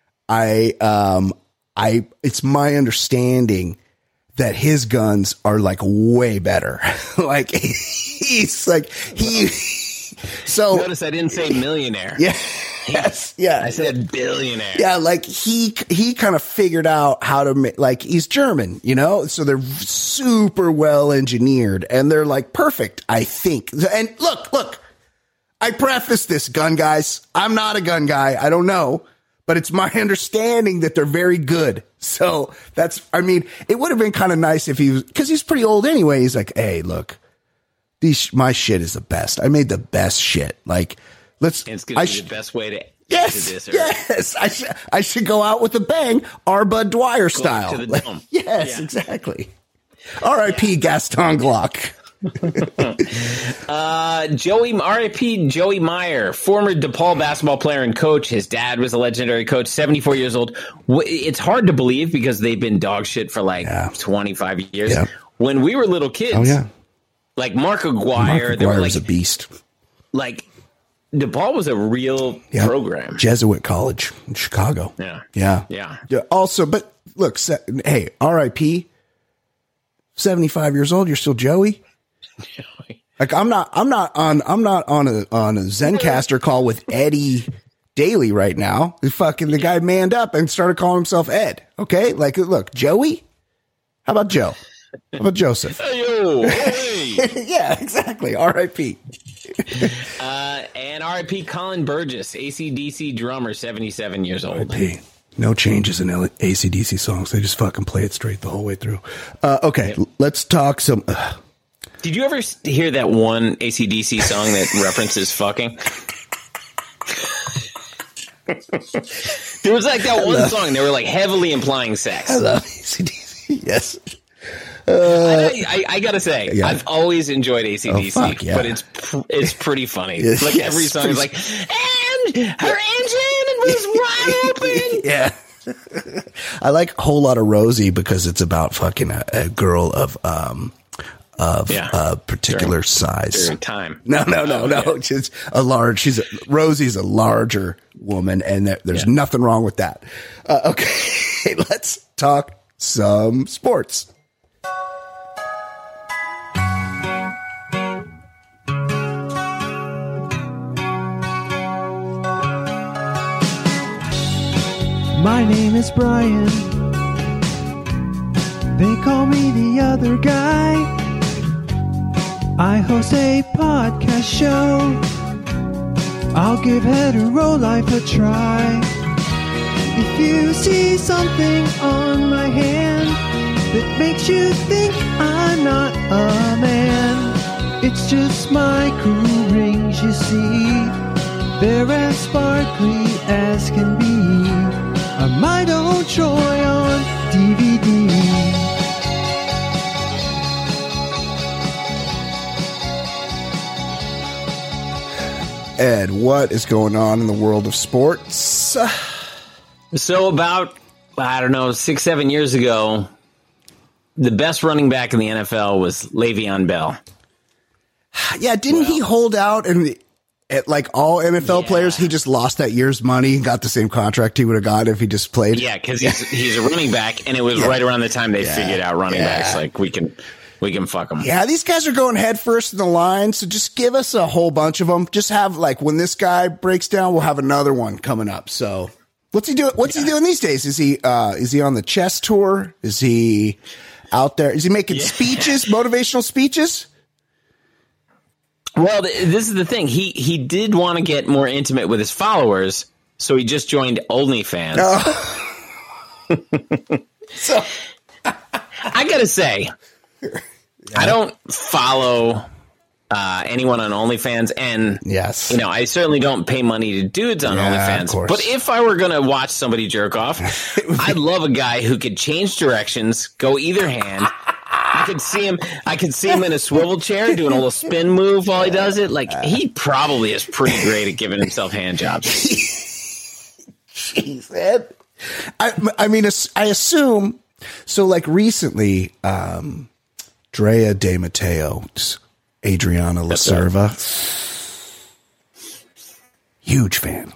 it's my understanding that his guns are like way better. Like he's like, so notice I didn't say millionaire. Yeah. Yes. Yeah. I said billionaire. Yeah. Like he kind of figured out how to make, like he's German, you know, so they're super well engineered and they're like perfect, I think. And look, I preface this, gun guys. I'm not a gun guy. I don't know, but it's my understanding that they're very good. So I mean, it would have been kind of nice if he was, cause he's pretty old anyway. He's like, hey, look, my shit is the best. I made the best shit. Like, it's going to be the best way to yes, this. Yes, I should go out with a bang, R. Bud Dwyer style. To the dome. Yes, exactly. R.I.P. Gaston Glock. R.I.P. Joey Meyer, former DePaul basketball player and coach. His dad was a legendary coach, 74 years old. It's hard to believe because they've been dog shit for like 25 years. Yeah. When we were little kids, like Mark Aguirre, they were like was a beast. Like DePaul was a real program. Jesuit college in Chicago. Yeah. Also, but look, hey, R.I.P. 75 years old. You're still Joey. Like I'm not on a Zencaster call with Eddie Daly right now. The guy manned up and started calling himself Ed. Okay, like look, Joey. How about Joe? How about Joseph? Hey. Yeah, exactly. R.I.P. And R.I.P. Colin Burgess, AC/DC drummer, 77 years old. R.I.P. No changes in AC/DC songs. They just fucking play it straight the whole way through. Okay, let's talk some. Did you ever hear that one AC/DC song that references fucking? There was like that one song. They were like heavily implying sex. I love AC/DC. Yes. I gotta say, I've always enjoyed AC/DC, but it's pretty funny. Like every song is like, and her engine was wide open. Yeah. I like a whole lot of Rosie because it's about fucking a girl of particular size. During time. No. She's Rosie's a larger woman, and there's nothing wrong with that. Okay, let's talk some sports. My name is Brian. They call me the other guy. I host a podcast show. I'll give hetero life a try. If you see something on my hand that makes you think I'm not a man, it's just my cool rings, you see. They're as sparkly as can be. I might own Troy on DVD. Ed, what is going on in the world of sports? So about, 6-7 years ago, the best running back in the NFL was Le'Veon Bell. Yeah, didn't he hold out at like all NFL players? He just lost that year's money and got the same contract he would have got if he just played. Yeah, because he's a running back, and it was right around the time they figured out running backs. Like we can fuck them. Yeah, these guys are going head first in the line, so just give us a whole bunch of them. Just have like when this guy breaks down, we'll have another one coming up. So what's he doing? What's he doing these days? Is he on the chess tour? Is he out there? Is he making speeches, motivational speeches? Well, this is the thing. He did want to get more intimate with his followers, so he just joined OnlyFans. So I gotta say, I don't follow anyone on OnlyFans, and yes, I certainly don't pay money to dudes on OnlyFans. But if I were gonna watch somebody jerk off, I'd love a guy who could change directions, go either hand. I could see him in a swivel chair doing a little spin move while he does it. Like, he probably is pretty great at giving himself hand jobs. Jeez, man. I mean, I assume so. Like recently, Drea De Matteo, Adriana Lacerva, huge fan.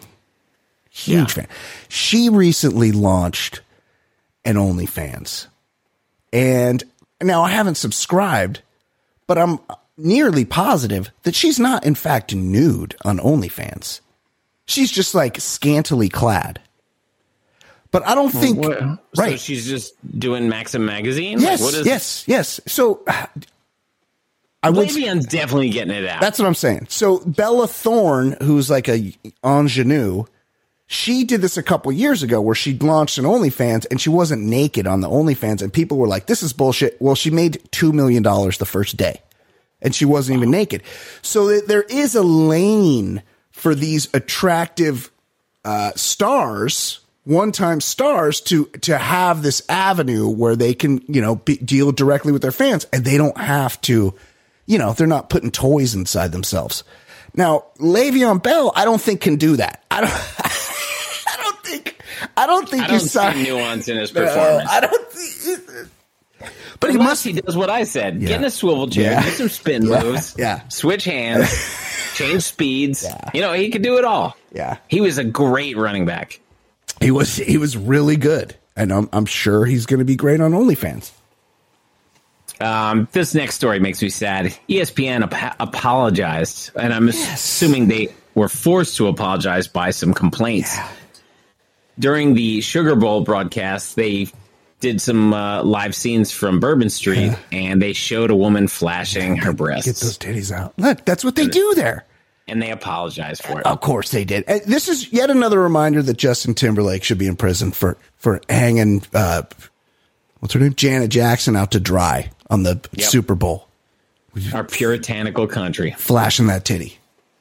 She recently launched an OnlyFans, and now I haven't subscribed, but I'm nearly positive that she's not, in fact, nude on OnlyFans. She's just like scantily clad. But I don't think right. So she's just doing Maxim magazine. Yes, like, what is yes. So Le'Veon's definitely getting it out. That's what I'm saying. So Bella Thorne, who's like a ingenue, she did this a couple years ago where she launched an OnlyFans and she wasn't naked on the OnlyFans, and people were like, "This is bullshit." Well, she made $2 million the first day, and she wasn't even naked. So there is a lane for these attractive stars, one-time stars, to have this avenue where they can, deal directly with their fans, and they don't have to, they're not putting toys inside themselves. Now, Le'Veon Bell, I don't think can do that. I don't think you saw nuance in his performance. I don't think. But he does what I said: get in a swivel chair, do some spin moves, switch hands, change speeds. He could do it all. Yeah, he was a great running back. He was really good, and I'm sure he's going to be great on OnlyFans. This next story makes me sad. ESPN apologized, and I'm assuming they were forced to apologize by some complaints. Yeah. During the Sugar Bowl broadcast, they did some live scenes from Bourbon Street, and they showed a woman flashing her breasts. Get those titties out. Look, that's what they do there. And they apologized for it. Of course they did. This is yet another reminder that Justin Timberlake should be in prison for hanging, what's her name? Janet Jackson out to dry on the Super Bowl. Our puritanical country. Flashing that titty.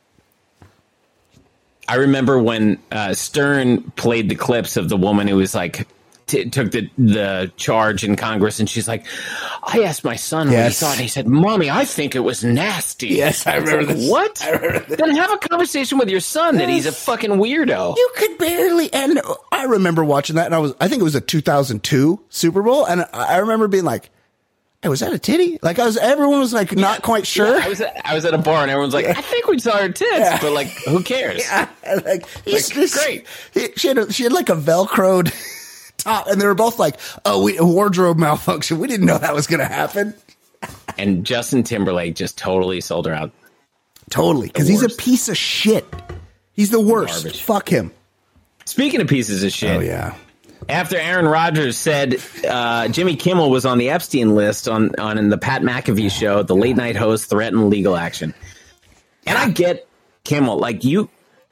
I remember when Stern played the clips of the woman who was like, took the charge in Congress, and she's like, I asked my son what he thought, and he said, Mommy, I think it was nasty. Yes, I remember this. What? I remember this. Then have a conversation with your son that he's a fucking weirdo. You could barely, and I remember watching that, and I think it was a 2002 Super Bowl, and I remember being like, hey, was that a titty? Like, everyone was like, not quite sure. Yeah, I was at a bar, and everyone's like, I think we saw her tits, but like, who cares? Yeah, great. She had like a Velcroed top, and they were both like, a wardrobe malfunction. We didn't know that was going to happen. And Justin Timberlake just totally sold her out. Totally, because he's a piece of shit. He's the worst. Garbage. Fuck him. Speaking of pieces of shit. Oh, yeah. After Aaron Rodgers said Jimmy Kimmel was on the Epstein list on in the Pat McAfee show, the late night host threatened legal action. And I get Kimmel, like you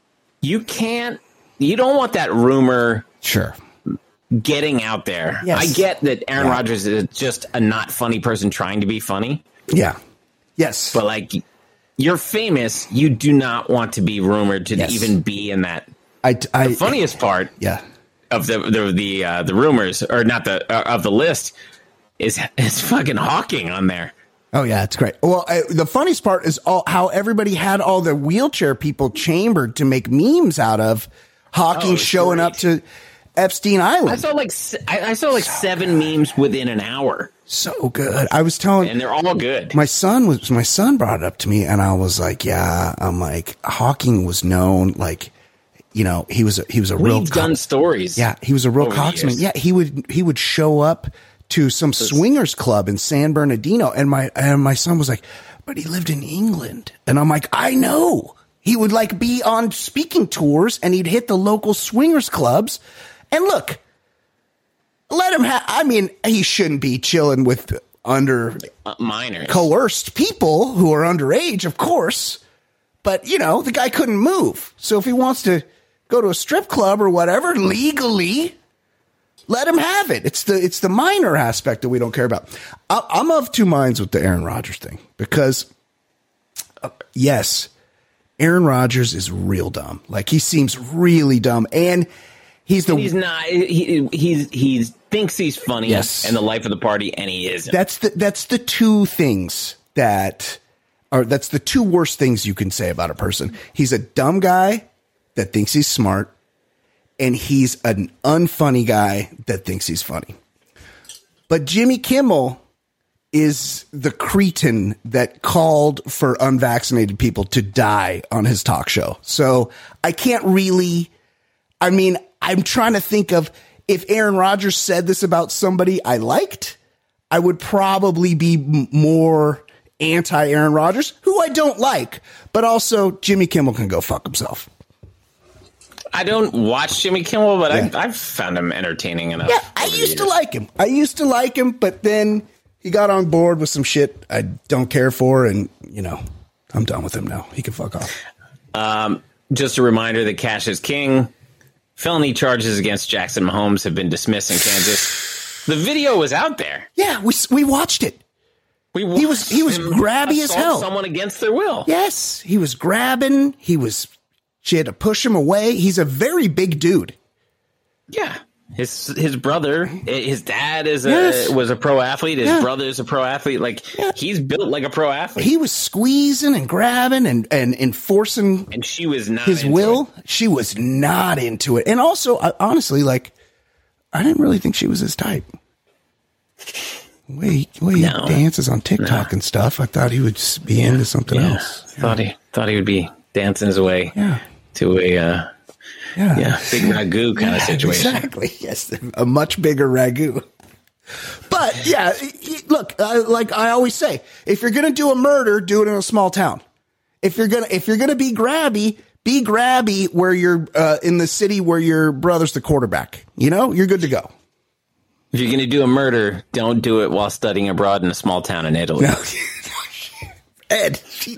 don't want that rumor getting out there. Yes. I get that Aaron Rodgers is just a not funny person trying to be funny. Yeah. Yes. But like, you're famous, you do not want to be rumored to even be in that. The funniest part of the rumors, or not of the list, is fucking Hawking on there. Oh yeah, it's great. Well, the funniest part is how everybody had all the wheelchair people chambered to make memes out of Hawking showing up to Epstein Island. I saw like 7 memes within an hour. So good. I was telling, and they're all good. My son brought it up to me, and I was like, I'm like, Hawking was known, like, he was a real. We've done stories. Yeah, he was a real cocksman. Yeah, he would show up to some swingers club in San Bernardino, and my son was like, but he lived in England, and I'm like, I know. He would like be on speaking tours, and he'd hit the local swingers clubs, and look, let him have. I mean, he shouldn't be chilling with minors, coerced people who are underage, of course. But the guy couldn't move, so if he wants to go to a strip club or whatever legally, let him have it. It's the minor aspect that we don't care about. I'm of two minds with the Aaron Rodgers thing because, yes, Aaron Rodgers is real dumb. Like, he seems really dumb, and he's not. He thinks he's funny, yes, and the life of the party, and he isn't. That's the two things that's the two worst things you can say about a person. He's a dumb guy that thinks he's smart, and he's an unfunny guy that thinks he's funny. But Jimmy Kimmel is the cretin that called for unvaccinated people to die on his talk show. So I can't really, I mean, I'm trying to think of if Aaron Rodgers said this about somebody I liked, I would probably be more anti Aaron Rodgers, who I don't like, but also Jimmy Kimmel can go fuck himself. I don't watch Jimmy Kimmel, but yeah. I've found him entertaining enough. Yeah, I used to like him, but then he got on board with some shit I don't care for, and, you know, I'm done with him now. He can fuck off. Just a reminder that cash is king. Felony charges against Jackson Mahomes have been dismissed in Kansas. The video was out there. Yeah, we watched it. He was grabby as hell. Someone against their will. Yes, he was grabbing. She had to push him away. He's a very big dude. Yeah. His brother, his dad was a pro athlete. His brother is a pro athlete. Like, he's built like a pro athlete. He was squeezing and grabbing and enforcing. And she was not his will. She was not into it. And also, honestly, like, I didn't really think she was his type. The way he dances on TikTok and stuff, I thought he would just be into something else. Thought he would be dancing his way to a big ragu kind of situation. Exactly. Yes, a much bigger ragu. But yeah, look, like I always say, if you're gonna do a murder, do it in a small town. If you're gonna be grabby where you're in the city where your brother's the quarterback. You know, you're good to go. If you're gonna do a murder, don't do it while studying abroad in a small town in Italy. No. Ed, she's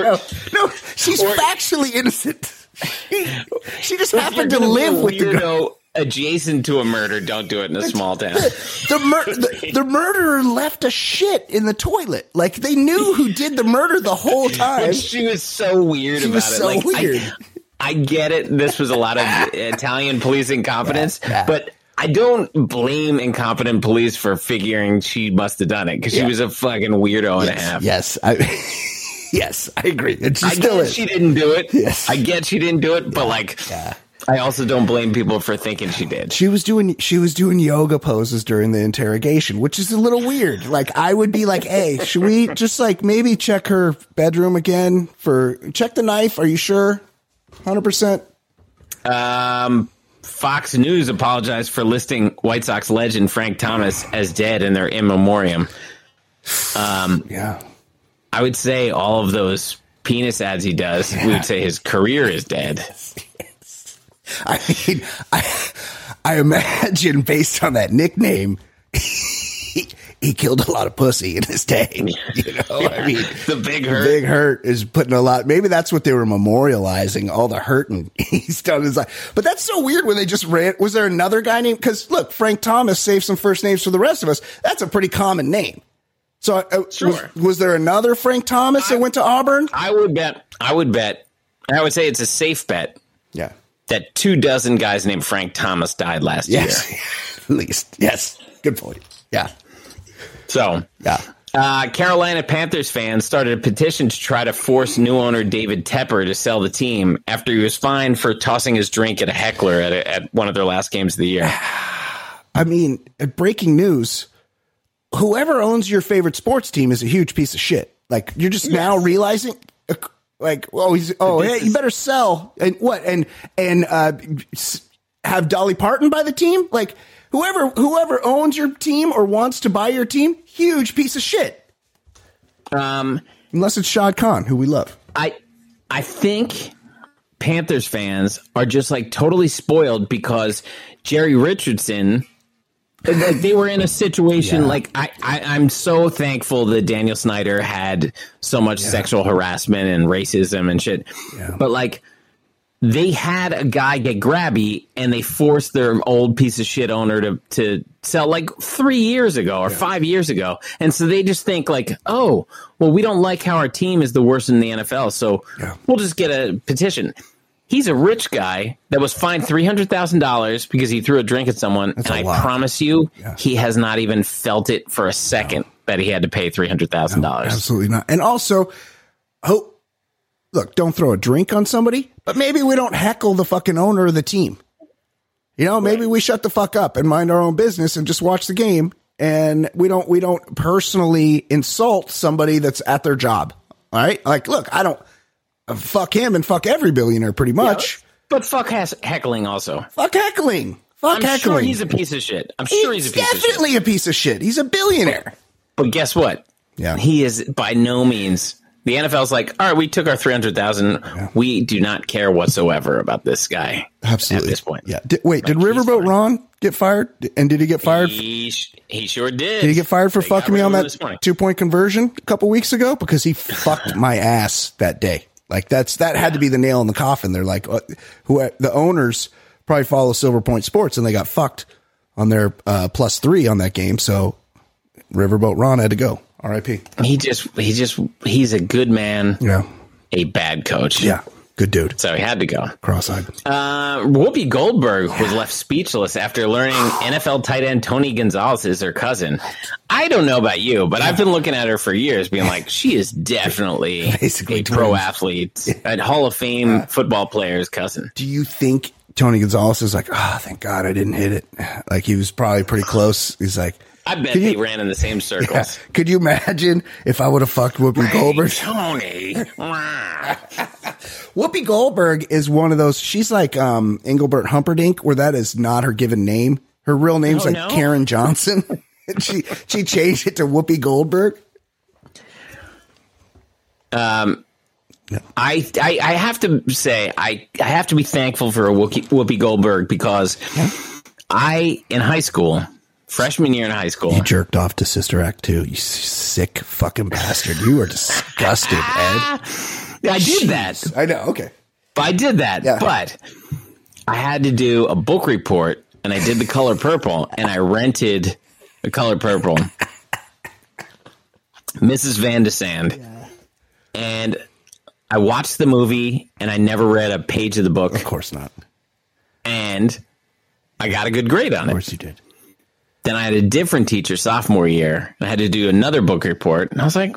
factually innocent. She just happened to live with the guy. Adjacent to a murder, don't do it in a small town. The murderer left a shit in the toilet. Like, they knew who did the murder the whole time. And she was so weird about it. So weird. I get it. This was a lot of Italian police incompetence, but I don't blame incompetent police for figuring she must have done it, because she was a fucking weirdo and a half. Yes, I agree. And I get she didn't do it. Yes. I get she didn't do it, but I also don't blame people for thinking she did. She was doing yoga poses during the interrogation, which is a little weird. Like, I would be like, hey, should we just like maybe check her bedroom again check the knife? Are you sure? 100%. Fox News apologized for listing White Sox legend Frank Thomas as dead in their in memoriam. I would say all of those penis ads he does, we would say his career is dead. Yes. I mean, I imagine based on that nickname, he killed a lot of pussy in his day. You know, I mean, the Big Hurt. Big Hurt is putting a lot. Maybe that's what they were memorializing, all the hurting he's done in his life. But that's so weird when they just ran. Was there another guy named? Because look, Frank Thomas saved some first names for the rest of us. That's a pretty common name. So was there another Frank Thomas that went to Auburn? I would bet. I would say it's a safe bet. Yeah. That 24 guys named Frank Thomas died last year. At least. Yes. Good point. Yeah. So, Carolina Panthers fans started a petition to try to force new owner David Tepper to sell the team after he was fined for tossing his drink at a heckler at one of their last games of the year. I mean, breaking news. Whoever owns your favorite sports team is a huge piece of shit. Like, you're just now realizing, like, you better sell and have Dolly Parton buy the team. Like, whoever owns your team or wants to buy your team, huge piece of shit. Unless it's Shad Khan, who we love. I think Panthers fans are just like totally spoiled because Jerry Richardson. Like, they were in a situation like I'm so thankful that Daniel Snyder had so much sexual harassment and racism and shit. Yeah. But like they had a guy get grabby and they forced their old piece of shit owner to sell like 3 years ago or 5 years ago. And so they just think like, oh, well, we don't like how our team is the worst in the NFL. So we'll just get a petition. He's a rich guy that was fined $300,000 because he threw a drink at someone. That's and I promise you, he has not even felt it for a second that he had to pay $300,000. No, absolutely not. And also, look, don't throw a drink on somebody, but maybe we don't heckle the fucking owner of the team. You know, maybe we shut the fuck up and mind our own business and just watch the game. And we don't personally insult somebody that's at their job. All right. Like, look, I don't fuck him and fuck every billionaire pretty much. Yeah, but fuck heckling also. Fuck heckling. Fuck heckling. Sure he's a piece of shit. I'm sure he's a piece of shit. Definitely a piece of shit. He's a billionaire. But guess what? Yeah. He is by no means. The NFL's like, all right, we took our $300,000. Yeah. We do not care whatsoever about this guy. Absolutely. At this point. Yeah. Did Riverboat Ron get fired? And did he get fired? He sure did. Did he get fired for fucking me on that 2-point conversion a couple weeks ago? Because he fucked my ass that day. Like that had to be the nail in the coffin. They're like, the owners probably follow Silver Point Sports and they got fucked on their +3 on that game. So Riverboat Ron had to go. R.I.P. He's a good man. Yeah. A bad coach. Yeah. Good dude. So he had to go. Cross-eyed. Whoopi Goldberg was left speechless after learning NFL tight end Tony Gonzalez is her cousin. I don't know about you, but I've been looking at her for years being like, she is definitely basically a pro athlete, a Hall of Fame football player's cousin. Do you think Tony Gonzalez is like, thank God I didn't hit it? Like he was probably pretty close. He's like, I bet they ran in the same circles. Yeah. Could you imagine if I would have fucked Whoopi Goldberg? Tony. Whoopi Goldberg is one of those. She's like Engelbert Humperdinck, where that is not her given name. Her real name's Karen Johnson. she changed it to Whoopi Goldberg. I have to say I have to be thankful for Whoopi Goldberg because in high school. Freshman year in high school. You jerked off to Sister Act 2. You sick fucking bastard. You are disgusted, Ed. I did that. I know. Okay. I did that. Yeah. But I had to do a book report, and I did The Color Purple, and I rented The Color Purple. Mrs. Van de Sande. Yeah. And I watched the movie, and I never read a page of the book. Of course not. And I got a good grade on it. Of course you did. Then I had a different teacher sophomore year. I had to do another book report. And I was like,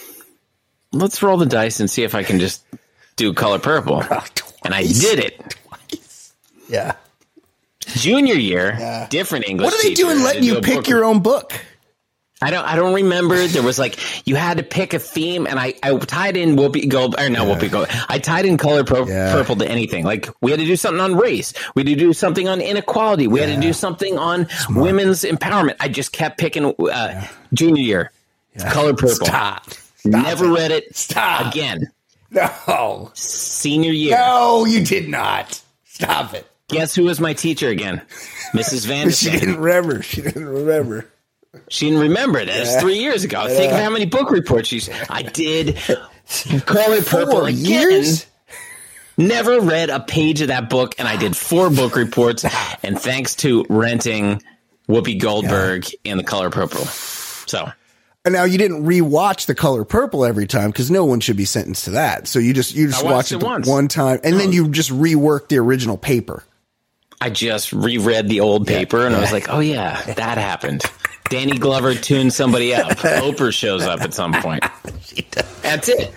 let's roll the dice and see if I can just do Color Purple. And I did it. Twice. Yeah. Junior year, different English teacher. What are they doing letting you pick your own book? I don't remember. There was like, you had to pick a theme, and I tied in Whoopi Goldberg. I tied in Color Purple to anything. Like, we had to do something on race. We had to do something on inequality. We had to do something on women's empowerment. I just kept picking junior year. Color Purple. Stop Never read it. Stop. Again. No. Senior year. No, you did not. Stop it. Guess who was my teacher again? Mrs. Van de Sande. She didn't remember. She didn't remember it. It was 3 years ago. Think of how many book reports I did. Color Purple 4 years? Never read a page of that book, and I did 4 book reports. And thanks to renting Whoopi Goldberg in The Color Purple. So. And now you didn't rewatch The Color Purple every time because no one should be sentenced to that. So you just watched it once. One time, and then you just reworked the original paper. I just reread the old paper, and I was like, oh yeah, that happened. Danny Glover tuned somebody up. Oprah shows up at some point. That's it.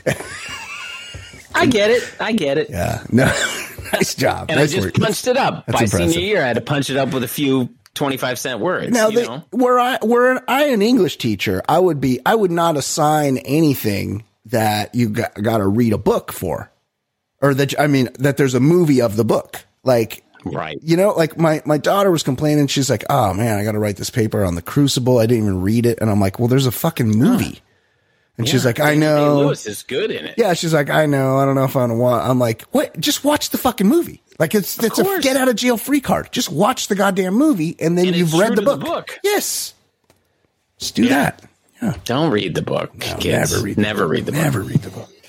I get it. Yeah. No. Nice job. And nice I just punched it up. That's impressive. Senior year, I had to punch it up with a few 25-cent words. Now, were I an English teacher, I would not assign anything that you got to read a book for, or that there's a movie of the book. Like, right. You know, like my daughter was complaining. She's like, oh man, I got to write this paper on the Crucible. I didn't even read it. And I'm like, well, there's a fucking movie. And she's like, I know. Lewis is good in it. Yeah. She's like, I know. I don't know if I want. I'm like, what? Just watch the fucking movie. Like it's a get out of jail free card. Just watch the goddamn movie. And then you've read the book. Yes. Just do that. Yeah. Don't read the book. No, kids. Never read the book. Never read the book.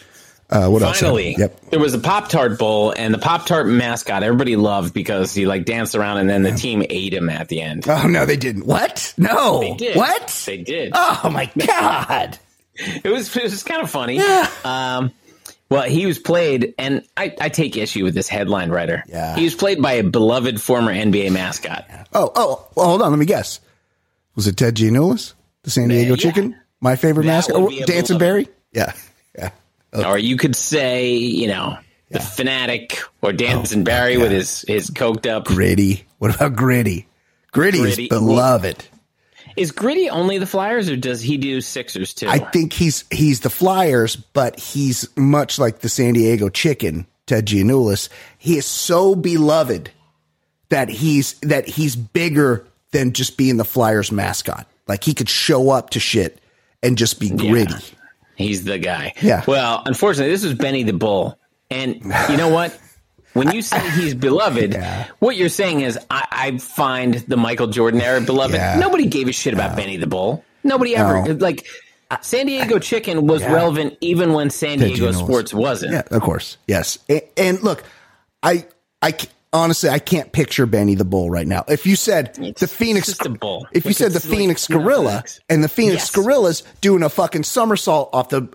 What else? Finally, Yep. there was a Pop-Tart Bowl, and the Pop-Tart mascot everybody loved because he like danced around, and then the team ate him at the end. Oh no, they didn't. What? No. They did. What? They did. Oh my God. It was kind of funny. Yeah. Well, he was played, and I take issue with this headline writer. Yeah. He was played by a beloved former NBA mascot. Oh, well, hold on. Let me guess. Was it Ted Giannoulis, the San Diego Chicken? My favorite That mascot. would be a Dancing beloved. Barry? Yeah. Yeah. Okay. Or you could say, the Fanatic or Dancing Barry with his coked up. Gritty. What about Gritty? Gritty is beloved. Is Gritty only the Flyers, or does he do Sixers too? I think he's the Flyers, but he's much like the San Diego Chicken, Ted Giannoulis. He is so beloved that he's bigger than just being the Flyers mascot. Like he could show up to shit and just be gritty. Yeah, he's the guy. Yeah. Well, unfortunately, this was Benny the Bull. And you know what? When you say he's beloved, what you're saying is I find the Michael Jordan era beloved. Yeah. Nobody gave a shit about Benny the Bull. Nobody ever. Like, San Diego Chicken was relevant even when San Diego Sports wasn't. Yeah, of course. Yes. And look, I honestly, I can't picture Benny the Bull right now. If you said the Phoenix, just a bull. If you said the Phoenix Gorilla and the Phoenix Gorillas doing a fucking somersault off the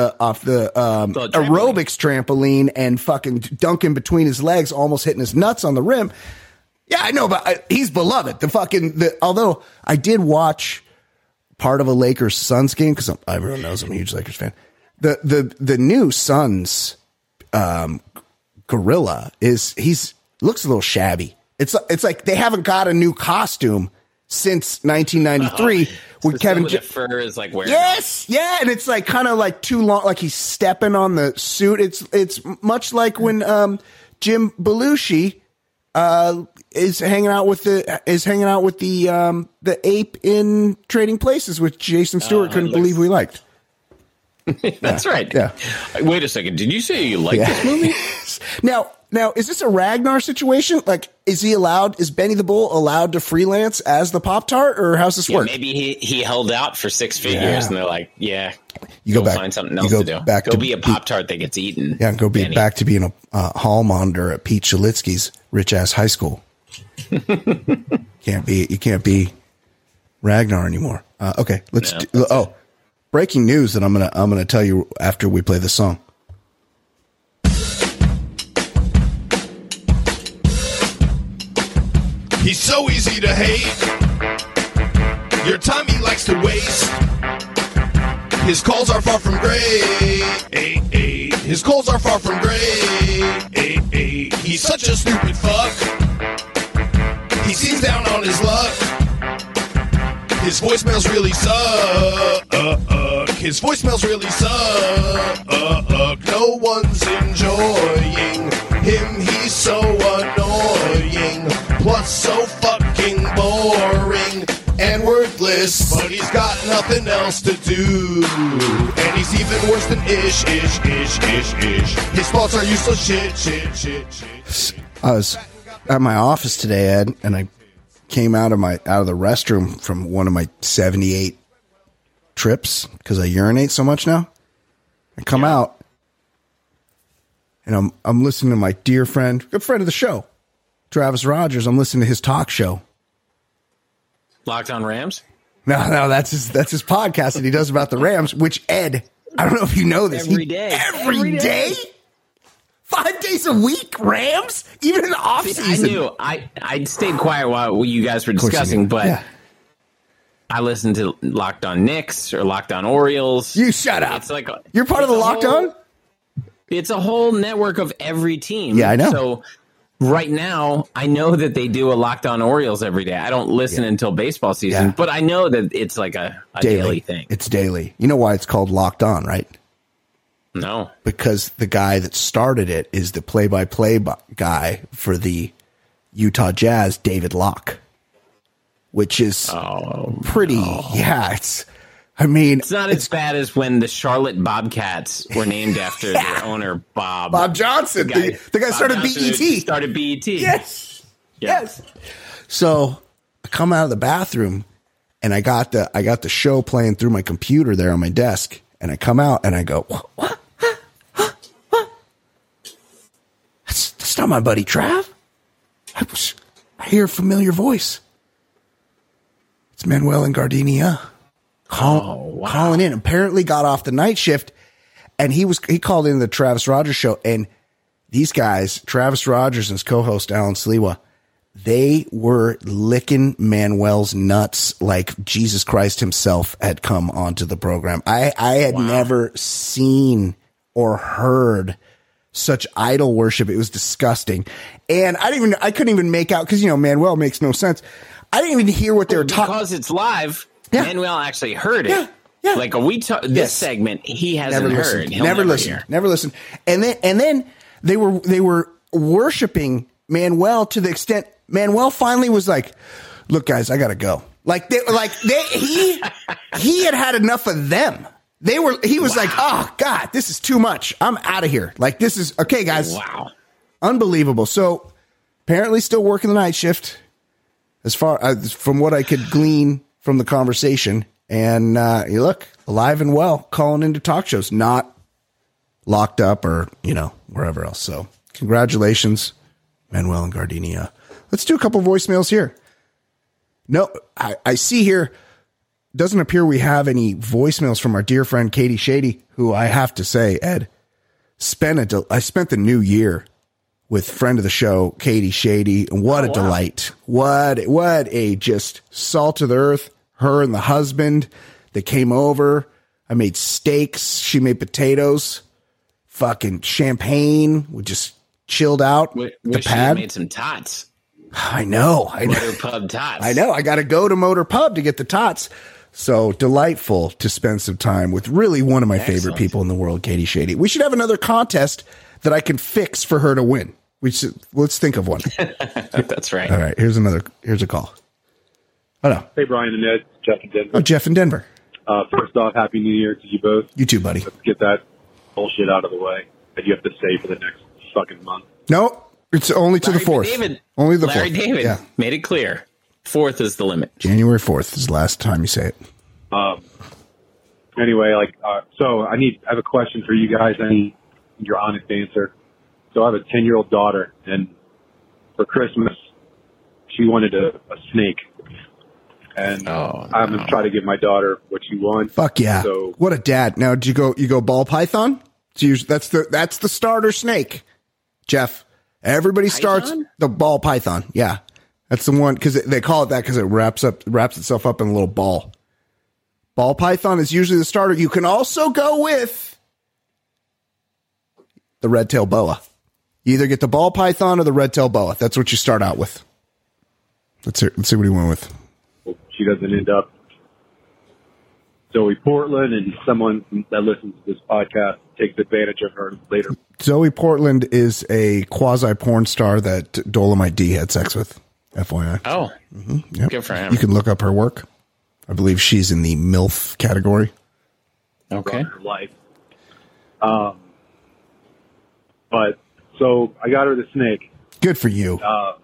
aerobics trampoline and fucking dunking between his legs, almost hitting his nuts on the rim. Yeah, I know, but he's beloved. Although I did watch part of a Lakers Suns game because everyone knows I'm a huge Lakers fan. The new Suns gorilla looks a little shabby. It's like they haven't got a new costume since 1993 when Kevin the fur is like wearing. Yes, yeah, and it's like kind of like too long, like he's stepping on the suit. It's much like when Jim Belushi is hanging out with the ape in Trading Places, which Jason Stewart couldn't believe we liked. That's right. Yeah. Wait a second. Did you say you like this movie? Now, is this a Ragnar situation? Like, is Benny the Bull allowed to freelance as the Pop-Tart, or how's this work? Maybe he held out for 6 figures, and they're like, you go find something else to do. Go be a Pop-Tart that gets eaten. Yeah, back to being a hall monitor at Pete Shalitsky's rich-ass high school. You can't be Ragnar anymore. Okay, breaking news that I'm gonna tell you after we play the song. He's so easy to hate. Your time he likes to waste. His calls are far from great. His calls are far from great. He's such a stupid fuck. He seems down on his luck. His voicemails really suck. His voicemails really suck. No one's enjoying him. He's so annoying. Plus so fucking boring and worthless. But he's got nothing else to do. And he's even worse than ish. His thoughts are useless shit. I was at my office today, Ed, and I came out of the restroom from one of my 78 trips because I urinate so much now. I come out and I'm listening to my dear friend, good friend of the show, Travis Rogers. I'm listening to his talk show. Locked on Rams? No, that's his podcast that he does about the Rams, which Ed, I don't know if you know this. Every day. Every day? 5 days a week, Rams? Even in the off season. I knew. I stayed quiet while you guys were discussing, but I listened to Locked On Knicks or Locked On Orioles. You shut up. It's like you're part of the Locked On? It's a whole network of every team. Yeah, I know. So right now, I know that they do a Locked On Orioles every day. I don't listen until baseball season, but I know that it's like a daily thing. It's daily. You know why it's called Locked On, right? No. Because the guy that started it is the play-by-play guy for the Utah Jazz, David Locke, which is pretty. Yeah, it's not as bad as when the Charlotte Bobcats were named after their owner, Bob Johnson. The guy started BET. Started BET. Yes. Yeah. Yes. So I come out of the bathroom and I got the show playing through my computer there on my desk, and I come out and I go, what? That's not my buddy Trav. I hear a familiar voice. It's Manuel and Gardenia calling in. Apparently got off the night shift, and he called in the Travis Rogers show, and these guys, Travis Rogers and his co-host Alan Sliwa, they were licking Manuel's nuts like Jesus Christ himself had come onto the program. I had never seen or heard such idol worship. It was disgusting. And I couldn't even make out, because, Manuel makes no sense. I didn't even hear what they were talking. Because it's live, Manuel actually heard it. Yeah. Like this segment, he hasn't heard. He'll never listened. Never listened. And then they were worshiping Manuel to the extent Manuel finally was like, "Look, guys, I gotta go." He had enough of them. He was like, "Oh God, this is too much. I'm out of here." Like, this is okay, guys. Wow, unbelievable. So apparently, still working the night shift, as far as from what I could glean from the conversation. And you look alive and well, calling into talk shows, not locked up or wherever else. So congratulations, Manuel and Gardenia. Let's do a couple voicemails here. No, I see here, doesn't appear we have any voicemails from our dear friend Katie Shady, who I have to say, Ed, I spent the new year with friend of the show, Katie Shady. And what a delight. What a just salt of the earth. Her and the husband, they came over. I made steaks. She made potatoes, fucking champagne. We just chilled out. The pad. She made some tots. I know. Motor Pub tots. I know. I got to go to Motor Pub to get the tots. So delightful to spend some time with really one of my favorite people in the world, Katie Shady. We should have another contest that I can fix for her to win. Let's think of one. That's right. All right. Here's a call. Oh, no. Hey, Brian and Ed. Jeff in Denver. Oh, Jeff in Denver. First off, Happy New Year to you both. You too, buddy. Let's get that bullshit out of the way that you have to say for the next fucking month. No, it's only to the 4th. Only the 4th. Larry David made it clear. 4th is the limit. January 4th is the last time you say it. Anyway, so I have a question for you guys. I need your honest answer. So I have a 10-year-old daughter, and for Christmas, she wanted a snake. And I'm going to try to give my daughter what she wants. Fuck yeah. So, what a dad. Now, you go ball python? That's the starter snake, Jeff. Everybody starts the ball python. Yeah. That's the one, because they call it that because it wraps itself up in a little ball. Ball python is usually the starter. You can also go with the red-tail boa. You either get the ball python or the red-tail boa. That's what you start out with. Let's see what he went with. She doesn't end up Zoe Portland, and someone that listens to this podcast takes advantage of her later. Zoe Portland is a quasi-porn star that Dolomite D had sex with, FYI. Oh, yep. Good for him. You can look up her work. I believe she's in the MILF category. Okay. Her life. But, so I got her the snake. Good for you.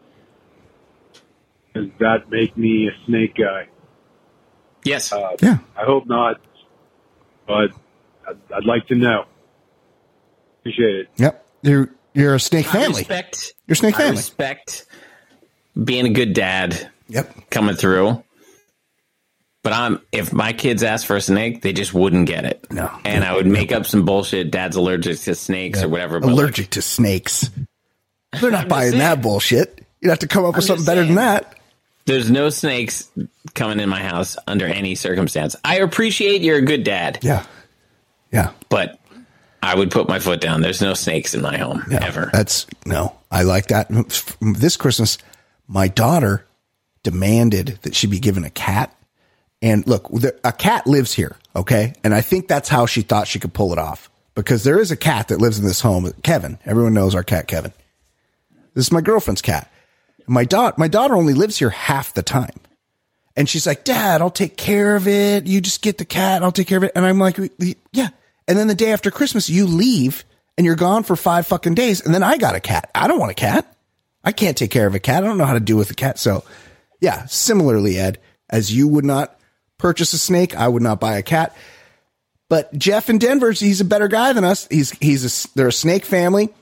Does that make me a snake guy? Yes. Yeah. I hope not, but I'd like to know. Appreciate it. Yep. You're a snake family. You're a snake family. I respect being a good dad. Yep. Coming through. But if my kids asked for a snake, they just wouldn't get it. No. And I would make up some bullshit. Dad's allergic to snakes or whatever. But allergic to snakes. They're not buying that bullshit. You'd have to come up with something better than that. There's no snakes coming in my house under any circumstance. I appreciate you're a good dad. Yeah. Yeah. But I would put my foot down. There's no snakes in my home ever. I like that. This Christmas, my daughter demanded that she be given a cat. And look, a cat lives here. Okay. And I think that's how she thought she could pull it off, because there is a cat that lives in this home. Kevin. Everyone knows our cat, Kevin. This is my girlfriend's cat. My daughter only lives here half the time. And she's like, Dad, I'll take care of it. You just get the cat. I'll take care of it. And I'm like, yeah. And then the day after Christmas, you leave and you're gone for 5 fucking days. And then I got a cat. I don't want a cat. I can't take care of a cat. I don't know how to deal with a cat. So yeah, similarly, Ed, as you would not purchase a snake, I would not buy a cat. But Jeff in Denver, he's a better guy than us. They're a snake family.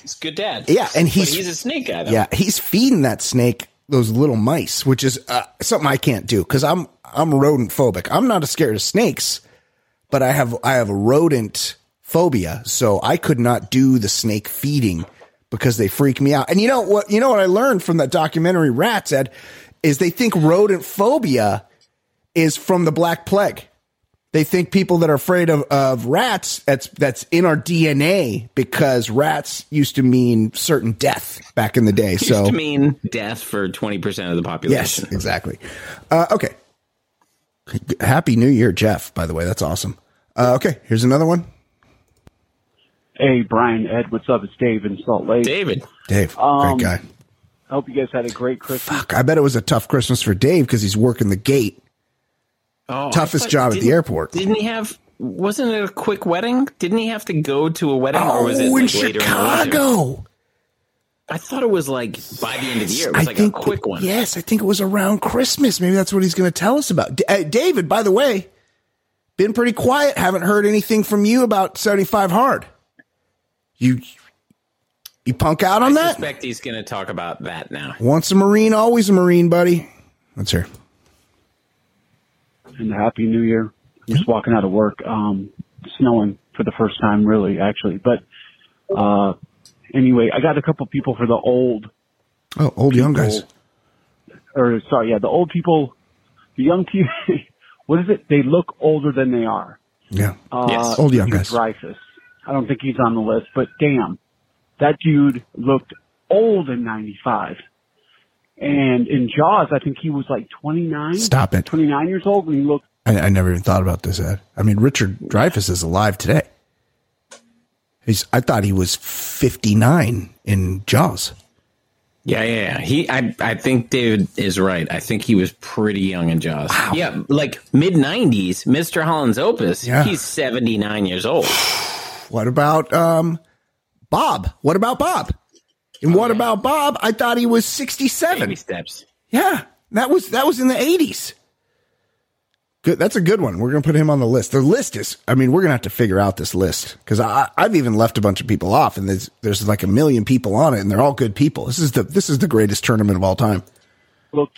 He's a good dad. Yeah, and But he's a snake guy, though. Yeah, he's feeding that snake those little mice, which is something I can't do because I'm rodent phobic. I'm not scared of snakes, but I have a rodent phobia, so I could not do the snake feeding because they freak me out. And you know what I learned from that documentary Rats, Ed, is they think rodent phobia is from the Black Plague. They think people that are afraid of rats, that's in our DNA because rats used to mean certain death back in the day. Used to mean death for 20% of the population. Yes, exactly. Okay. Happy New Year, Jeff, by the way. That's awesome. Okay, here's another one. Hey, Brian, Ed, what's up? It's Dave in Salt Lake. Dave, great guy. I hope you guys had a great Christmas. Fuck, I bet it was a tough Christmas for Dave because he's working the gate. Oh, Toughest job at the airport. Didn't he have? Wasn't it a quick wedding? Didn't he have to go to a wedding, or was it in later Chicago? in the winter? I thought it was like by the end of the year. It was a quick one. Yes, I think it was around Christmas. Maybe that's what he's going to tell us about. David, by the way, been pretty quiet. Haven't heard anything from you about 75 Hard. You punk out on that? I suspect he's going to talk about that now. Once a Marine, always a Marine, buddy. Let's hear. And Happy New Year. I'm just walking out of work. Snowing for the first time, really, actually. But anyway, I got a couple people for the old. Oh, old people, young guys. The old people, the young people. What is it? They look older than they are. Yeah. Yes. Old young guys. Dreyfuss. I don't think he's on the list, but damn, that dude looked old in 95. And in Jaws, I think he was like 29. Stop it. 29 years old when he looked. I never even thought about this, Ed. I mean, Richard Dreyfuss is alive today. I thought he was 59 in Jaws. Yeah. I think David is right. I think he was pretty young in Jaws. Wow. Yeah, like mid-90s, Mr. Holland's Opus. Yeah. He's 79 years old. What about Bob? What about Bob? And what about Bob? I thought he was 67. Baby steps. Yeah, that was in the 80s. Good. That's a good one. We're going to put him on the list. The list is, we're going to have to figure out this list because I've even left a bunch of people off and there's like 1 million people on it and they're all good people. This is the greatest tournament of all time. Looked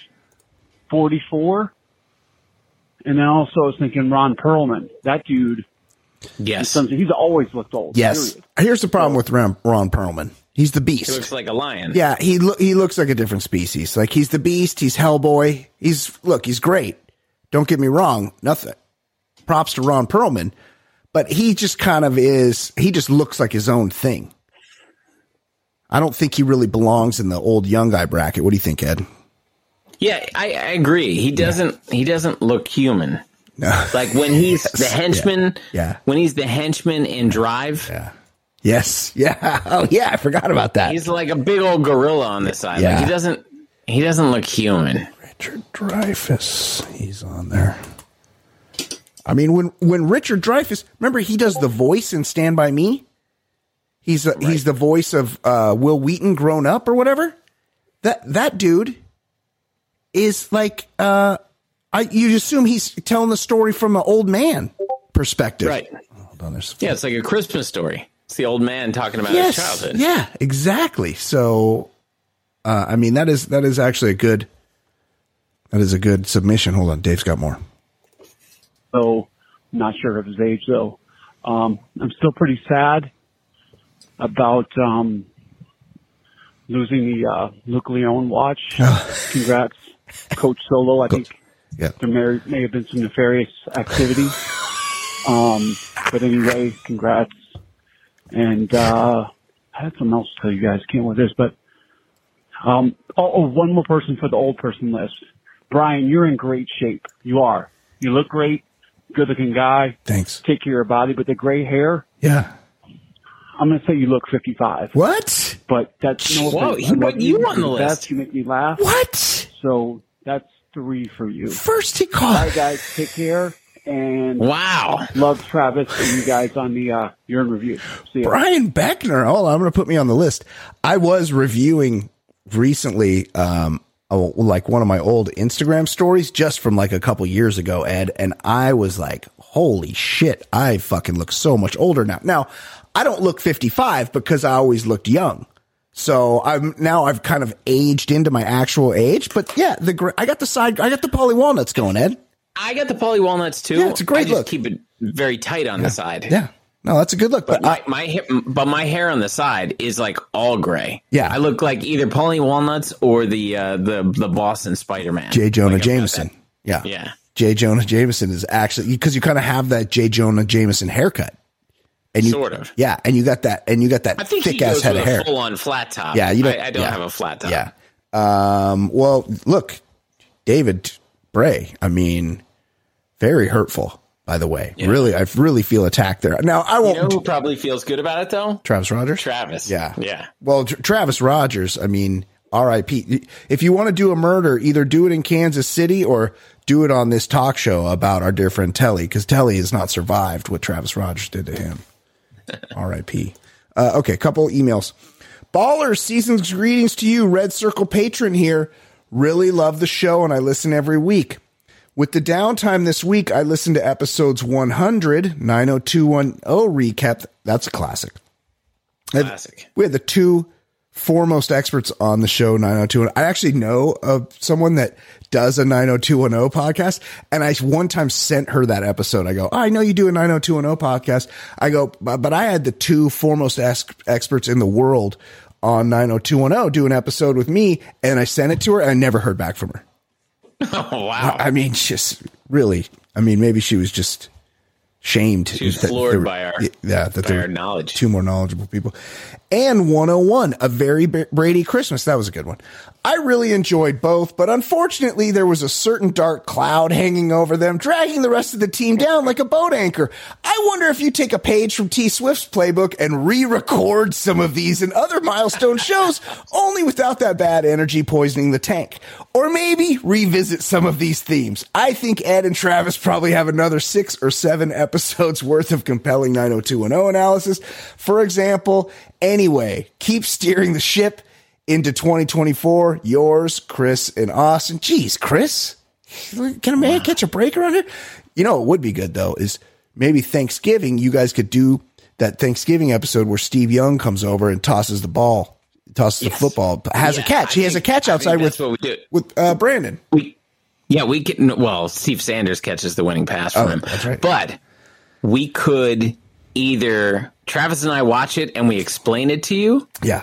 44. And then also I was thinking Ron Perlman. That dude. Yes. He's always looked old. Yes. Period. Here's the problem with Ron Perlman. He's the beast. He looks like a lion. Yeah, he looks like a different species. Like he's the beast. He's Hellboy. He's great. Don't get me wrong. Nothing. Props to Ron Perlman, but he just kind of is. He just looks like his own thing. I don't think he really belongs in the old young guy bracket. What do you think, Ed? Yeah, I agree. He doesn't look human. No. Like when he's the henchman. Yeah. When he's the henchman in Drive. Yeah. Yes. Yeah. Oh, yeah. I forgot about that. He's like a big old gorilla on the side. Yeah. Like he doesn't look human. Richard Dreyfuss. He's on there. I mean, when Richard Dreyfuss, remember he does the voice in Stand By Me? He's the voice of Will Wheaton grown up or whatever. That dude is like you'd assume he's telling the story from an old man perspective. Right. Hold on, yeah, it's like a Christmas story. It's the old man talking about his childhood. Yeah, exactly. So, that is actually a good submission. Hold on, Dave's got more. So, not sure of his age though. I'm still pretty sad about losing the Luke Leone watch. Congrats, Coach Solo. I think there may have been some nefarious activity. But anyway, congrats. And I had something else to tell you guys. Can't with this, but one more person for the old person list. Brian, you're in great shape. You are. You look great. Good looking guy. Thanks. Take care of your body, but the gray hair. Yeah. I'm going to say you look 55. What? But that's no Whoa, offense. he put you on the list. You make me laugh. What? So that's 3 for you. First he called. All right, guys, take care. And wow, love Travis and you guys on the You're in Review. See ya. Brian Beckner. Oh, I'm going to put me on the list. I was reviewing recently, like one of my old Instagram stories just from like a couple years ago, Ed, and I was like, holy shit, I fucking look so much older now. Now, I don't look 55 because I always looked young. So I've kind of aged into my actual age, but yeah, I got the poly walnuts going, Ed. I got the poly walnuts too. Yeah, it's a great look. Just keep it very tight on the side. Yeah. No, that's a good look. But my hair on the side is like all gray. Yeah. I look like either Paulie Walnuts or the Boston Spider-Man. J. Jonah Jameson. Yeah. Yeah. J. Jonah Jameson is actually, because you kind of have that J. Jonah Jameson haircut. And sort of. Yeah. And you got that I think thick ass head of hair. Full on flat top. Yeah. I don't have a flat top. Yeah. Well, look, David Bray, I mean, very hurtful, by the way. Yeah. Really, I really feel attacked there. Now, I won't. You know who probably feels good about it, though? Travis Rogers? Travis. Yeah. Yeah. Well, Travis Rogers, I mean, R.I.P. If you want to do a murder, either do it in Kansas City or do it on this talk show about our dear friend Telly, because Telly has not survived what Travis Rogers did to him. R.I.P. Okay, couple emails. Ballers, season's greetings to you. Red Circle patron here. Really love the show, and I listen every week. With the downtime this week, I listened to episodes 100, 90210 recap. That's a classic. Classic. We had the two foremost experts on the show, 90210. I actually know of someone that does a 90210 podcast, and I one time sent her that episode. I go, I know you do a 90210 podcast. I go, but I had the two foremost experts in the world on 90210 do an episode with me, and I sent it to her, and I never heard back from her. Oh, wow. I mean, just really, maybe she was just shamed. She was floored by our knowledge. Two more knowledgeable people. And 101, A Very Brady Christmas. That was a good one. I really enjoyed both, but unfortunately there was a certain dark cloud hanging over them, dragging the rest of the team down like a boat anchor. I wonder if you take a page from T Swift's playbook and re-record some of these and other milestone shows, only without that bad energy poisoning the tank. Or maybe revisit some of these themes. I think Ed and Travis probably have another 6 or 7 episodes worth of compelling 90210 analysis. For example, anyway, keep steering the ship into 2024. Yours, Chris and Austin. Jeez, Chris, can a man catch a break around here? You know, what would be good though is maybe Thanksgiving. You guys could do that Thanksgiving episode where Steve Young comes over and tosses the ball, the football, has a catch. He has a catch outside with Brandon. We can. Well, Steve Sanders catches the winning pass from him. That's right. But we could either Travis and I watch it and we explain it to you. Yeah.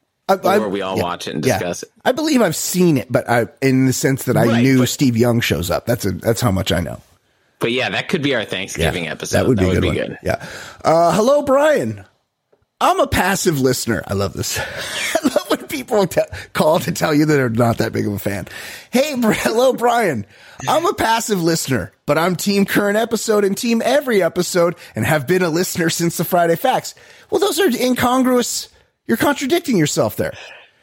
Or we all watch it and discuss it. I believe I've seen it, but in the sense that I knew Steve Young shows up. That's how much I know. But yeah, that could be our Thanksgiving episode. That would be good. Yeah. Hello, Brian. I'm a passive listener. I love this. I love when people call to tell you that they're not that big of a fan. Hey, hello, Brian. I'm a passive listener, but I'm team current episode and team every episode and have been a listener since the Friday Facts. Well, those are incongruous. You're contradicting yourself there.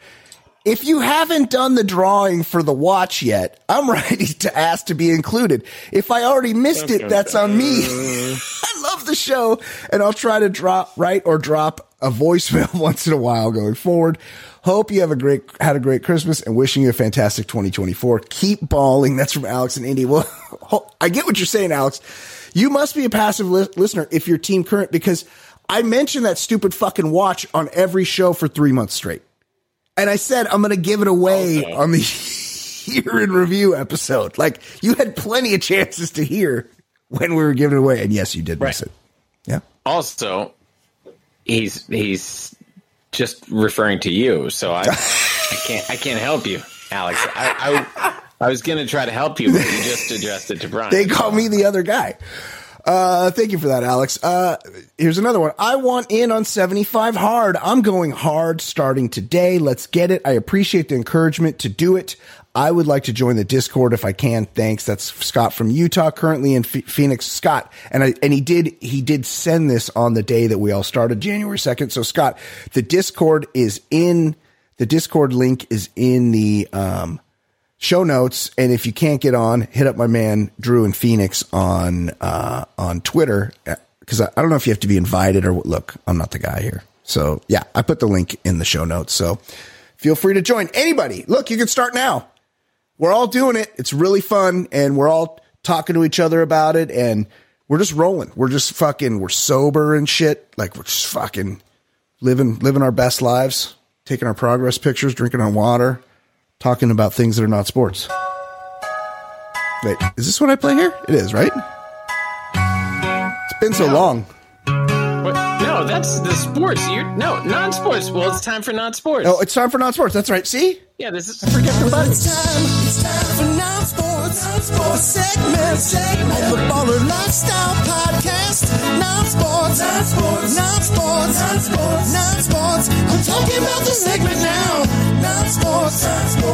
If you haven't done the drawing for the watch yet, I'm ready to ask to be included. If I already missed it, that's on me. I love the show, and I'll try to drop a voicemail once in a while going forward. Hope you had a great Christmas, and wishing you a fantastic 2024. Keep balling. That's from Alex and Indy. Well, I get what you're saying, Alex. You must be a passive listener if you're team current, because I mentioned that stupid fucking watch on every show for 3 months straight. And I said, I'm going to give it away on the Year in Review episode. Like, you had plenty of chances to hear when we were giving it away. And yes, you did miss it. Yeah. Also, he's just referring to you. So I can't help you, Alex. I was going to try to help you, but you just addressed it to Brian. They call me the other guy. Thank you for that, Alex. Here's another one. I want in on 75 hard. I'm going hard starting today. Let's get it. I appreciate the encouragement to do it. I would like to join the Discord if I can. Thanks. That's Scott from Utah, currently in Phoenix. Scott, and he did send this on the day that we all started, January 2nd. So Scott, the Discord link is in the, show notes, and if you can't get on, hit up my man Drew in Phoenix on Twitter, because I don't know if you have to be invited or look. I'm not the guy here, so yeah, I put the link in the show notes. So feel free to join. Anybody, look, you can start now. We're all doing it. It's really fun, and we're all talking to each other about it, and we're just rolling. We're just fucking, we're sober and shit. Like we're just fucking living our best lives, taking our progress pictures, drinking our water, talking about things that are not sports. Wait, is this what I play here? It is, right? It's been so long. What? No, that's the sports. Non-sports. Well, it's time for non-sports. Oh, it's time for non-sports. That's right. See? Yeah, this is forget the buttons. It's time for non-sports segments on the Baller Lifestyle Podcast. Non-sports. I'm talking about the segment now. Non-sports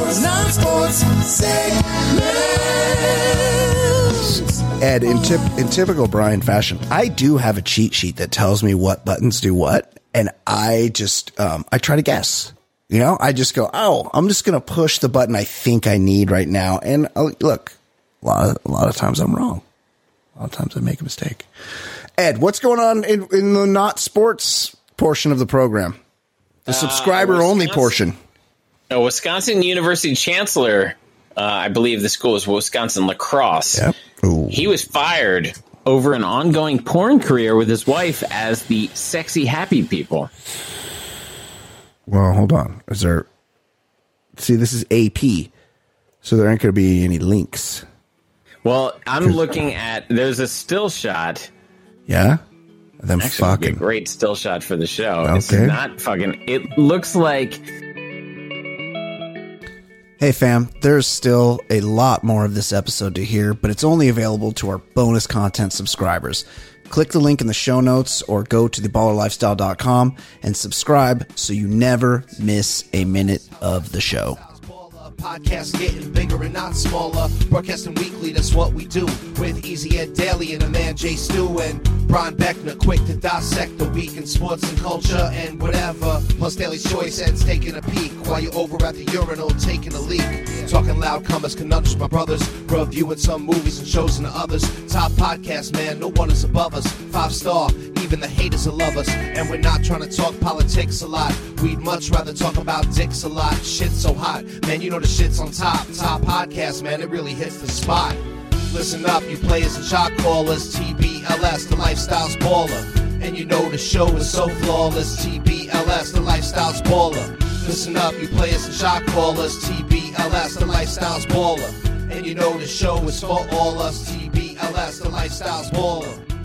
segments. Ed, in typical Brian fashion, I do have a cheat sheet that tells me what buttons do what, and I just I try to guess. You know, I just go, oh, I'm just gonna push the button I think I need right now, and look, a lot of times I'm wrong. A lot of times I make a mistake. Ed, what's going on in the not sports portion of the program? The subscriber only portion. A Wisconsin University chancellor, I believe the school is Wisconsin Lacrosse. Yep. Ooh. He was fired over an ongoing porn career with his wife as the Sexy Happy People. Well, hold on. See, this is AP, so there ain't going to be any links. Well, I'm looking at, there's a still shot. Yeah? Them Actually, fucking. it'd be a great still shot for the show. Okay. It's not fucking, it looks like. Hey fam, there's still a lot more of this episode to hear, but it's only available to our bonus content subscribers. Click the link in the show notes or go to theballerlifestyle.com and subscribe so you never miss a minute of the show. Podcast getting bigger and not smaller. Broadcasting weekly, that's what we do. With Easy Ed Daily and a man Jay Stu and Brian Beckner, quick to dissect the week in sports and culture and whatever. Plus Daily Choice Ed's taking a peek while you're over at the urinal taking a leak. Talking loud comers, conundrums, my brothers. Reviewing some movies and shows and others. Top podcast, man, no one is above us. 5-star, even the haters will love us. And we're not trying to talk politics a lot. We'd much rather talk about dicks a lot. Shit's so hot, man, you know the shit's on top. Top podcast, man, it really hits the spot. Listen up, you players and shot callers. TBLS, the Lifestyle's Baller. And you know the show is so flawless. TBLS, the Lifestyle's Baller. Listen up, you players and shot callers. TBLS, the Lifestyle's Baller. And you know the show is for all us. TBLS, the Lifestyle's Baller.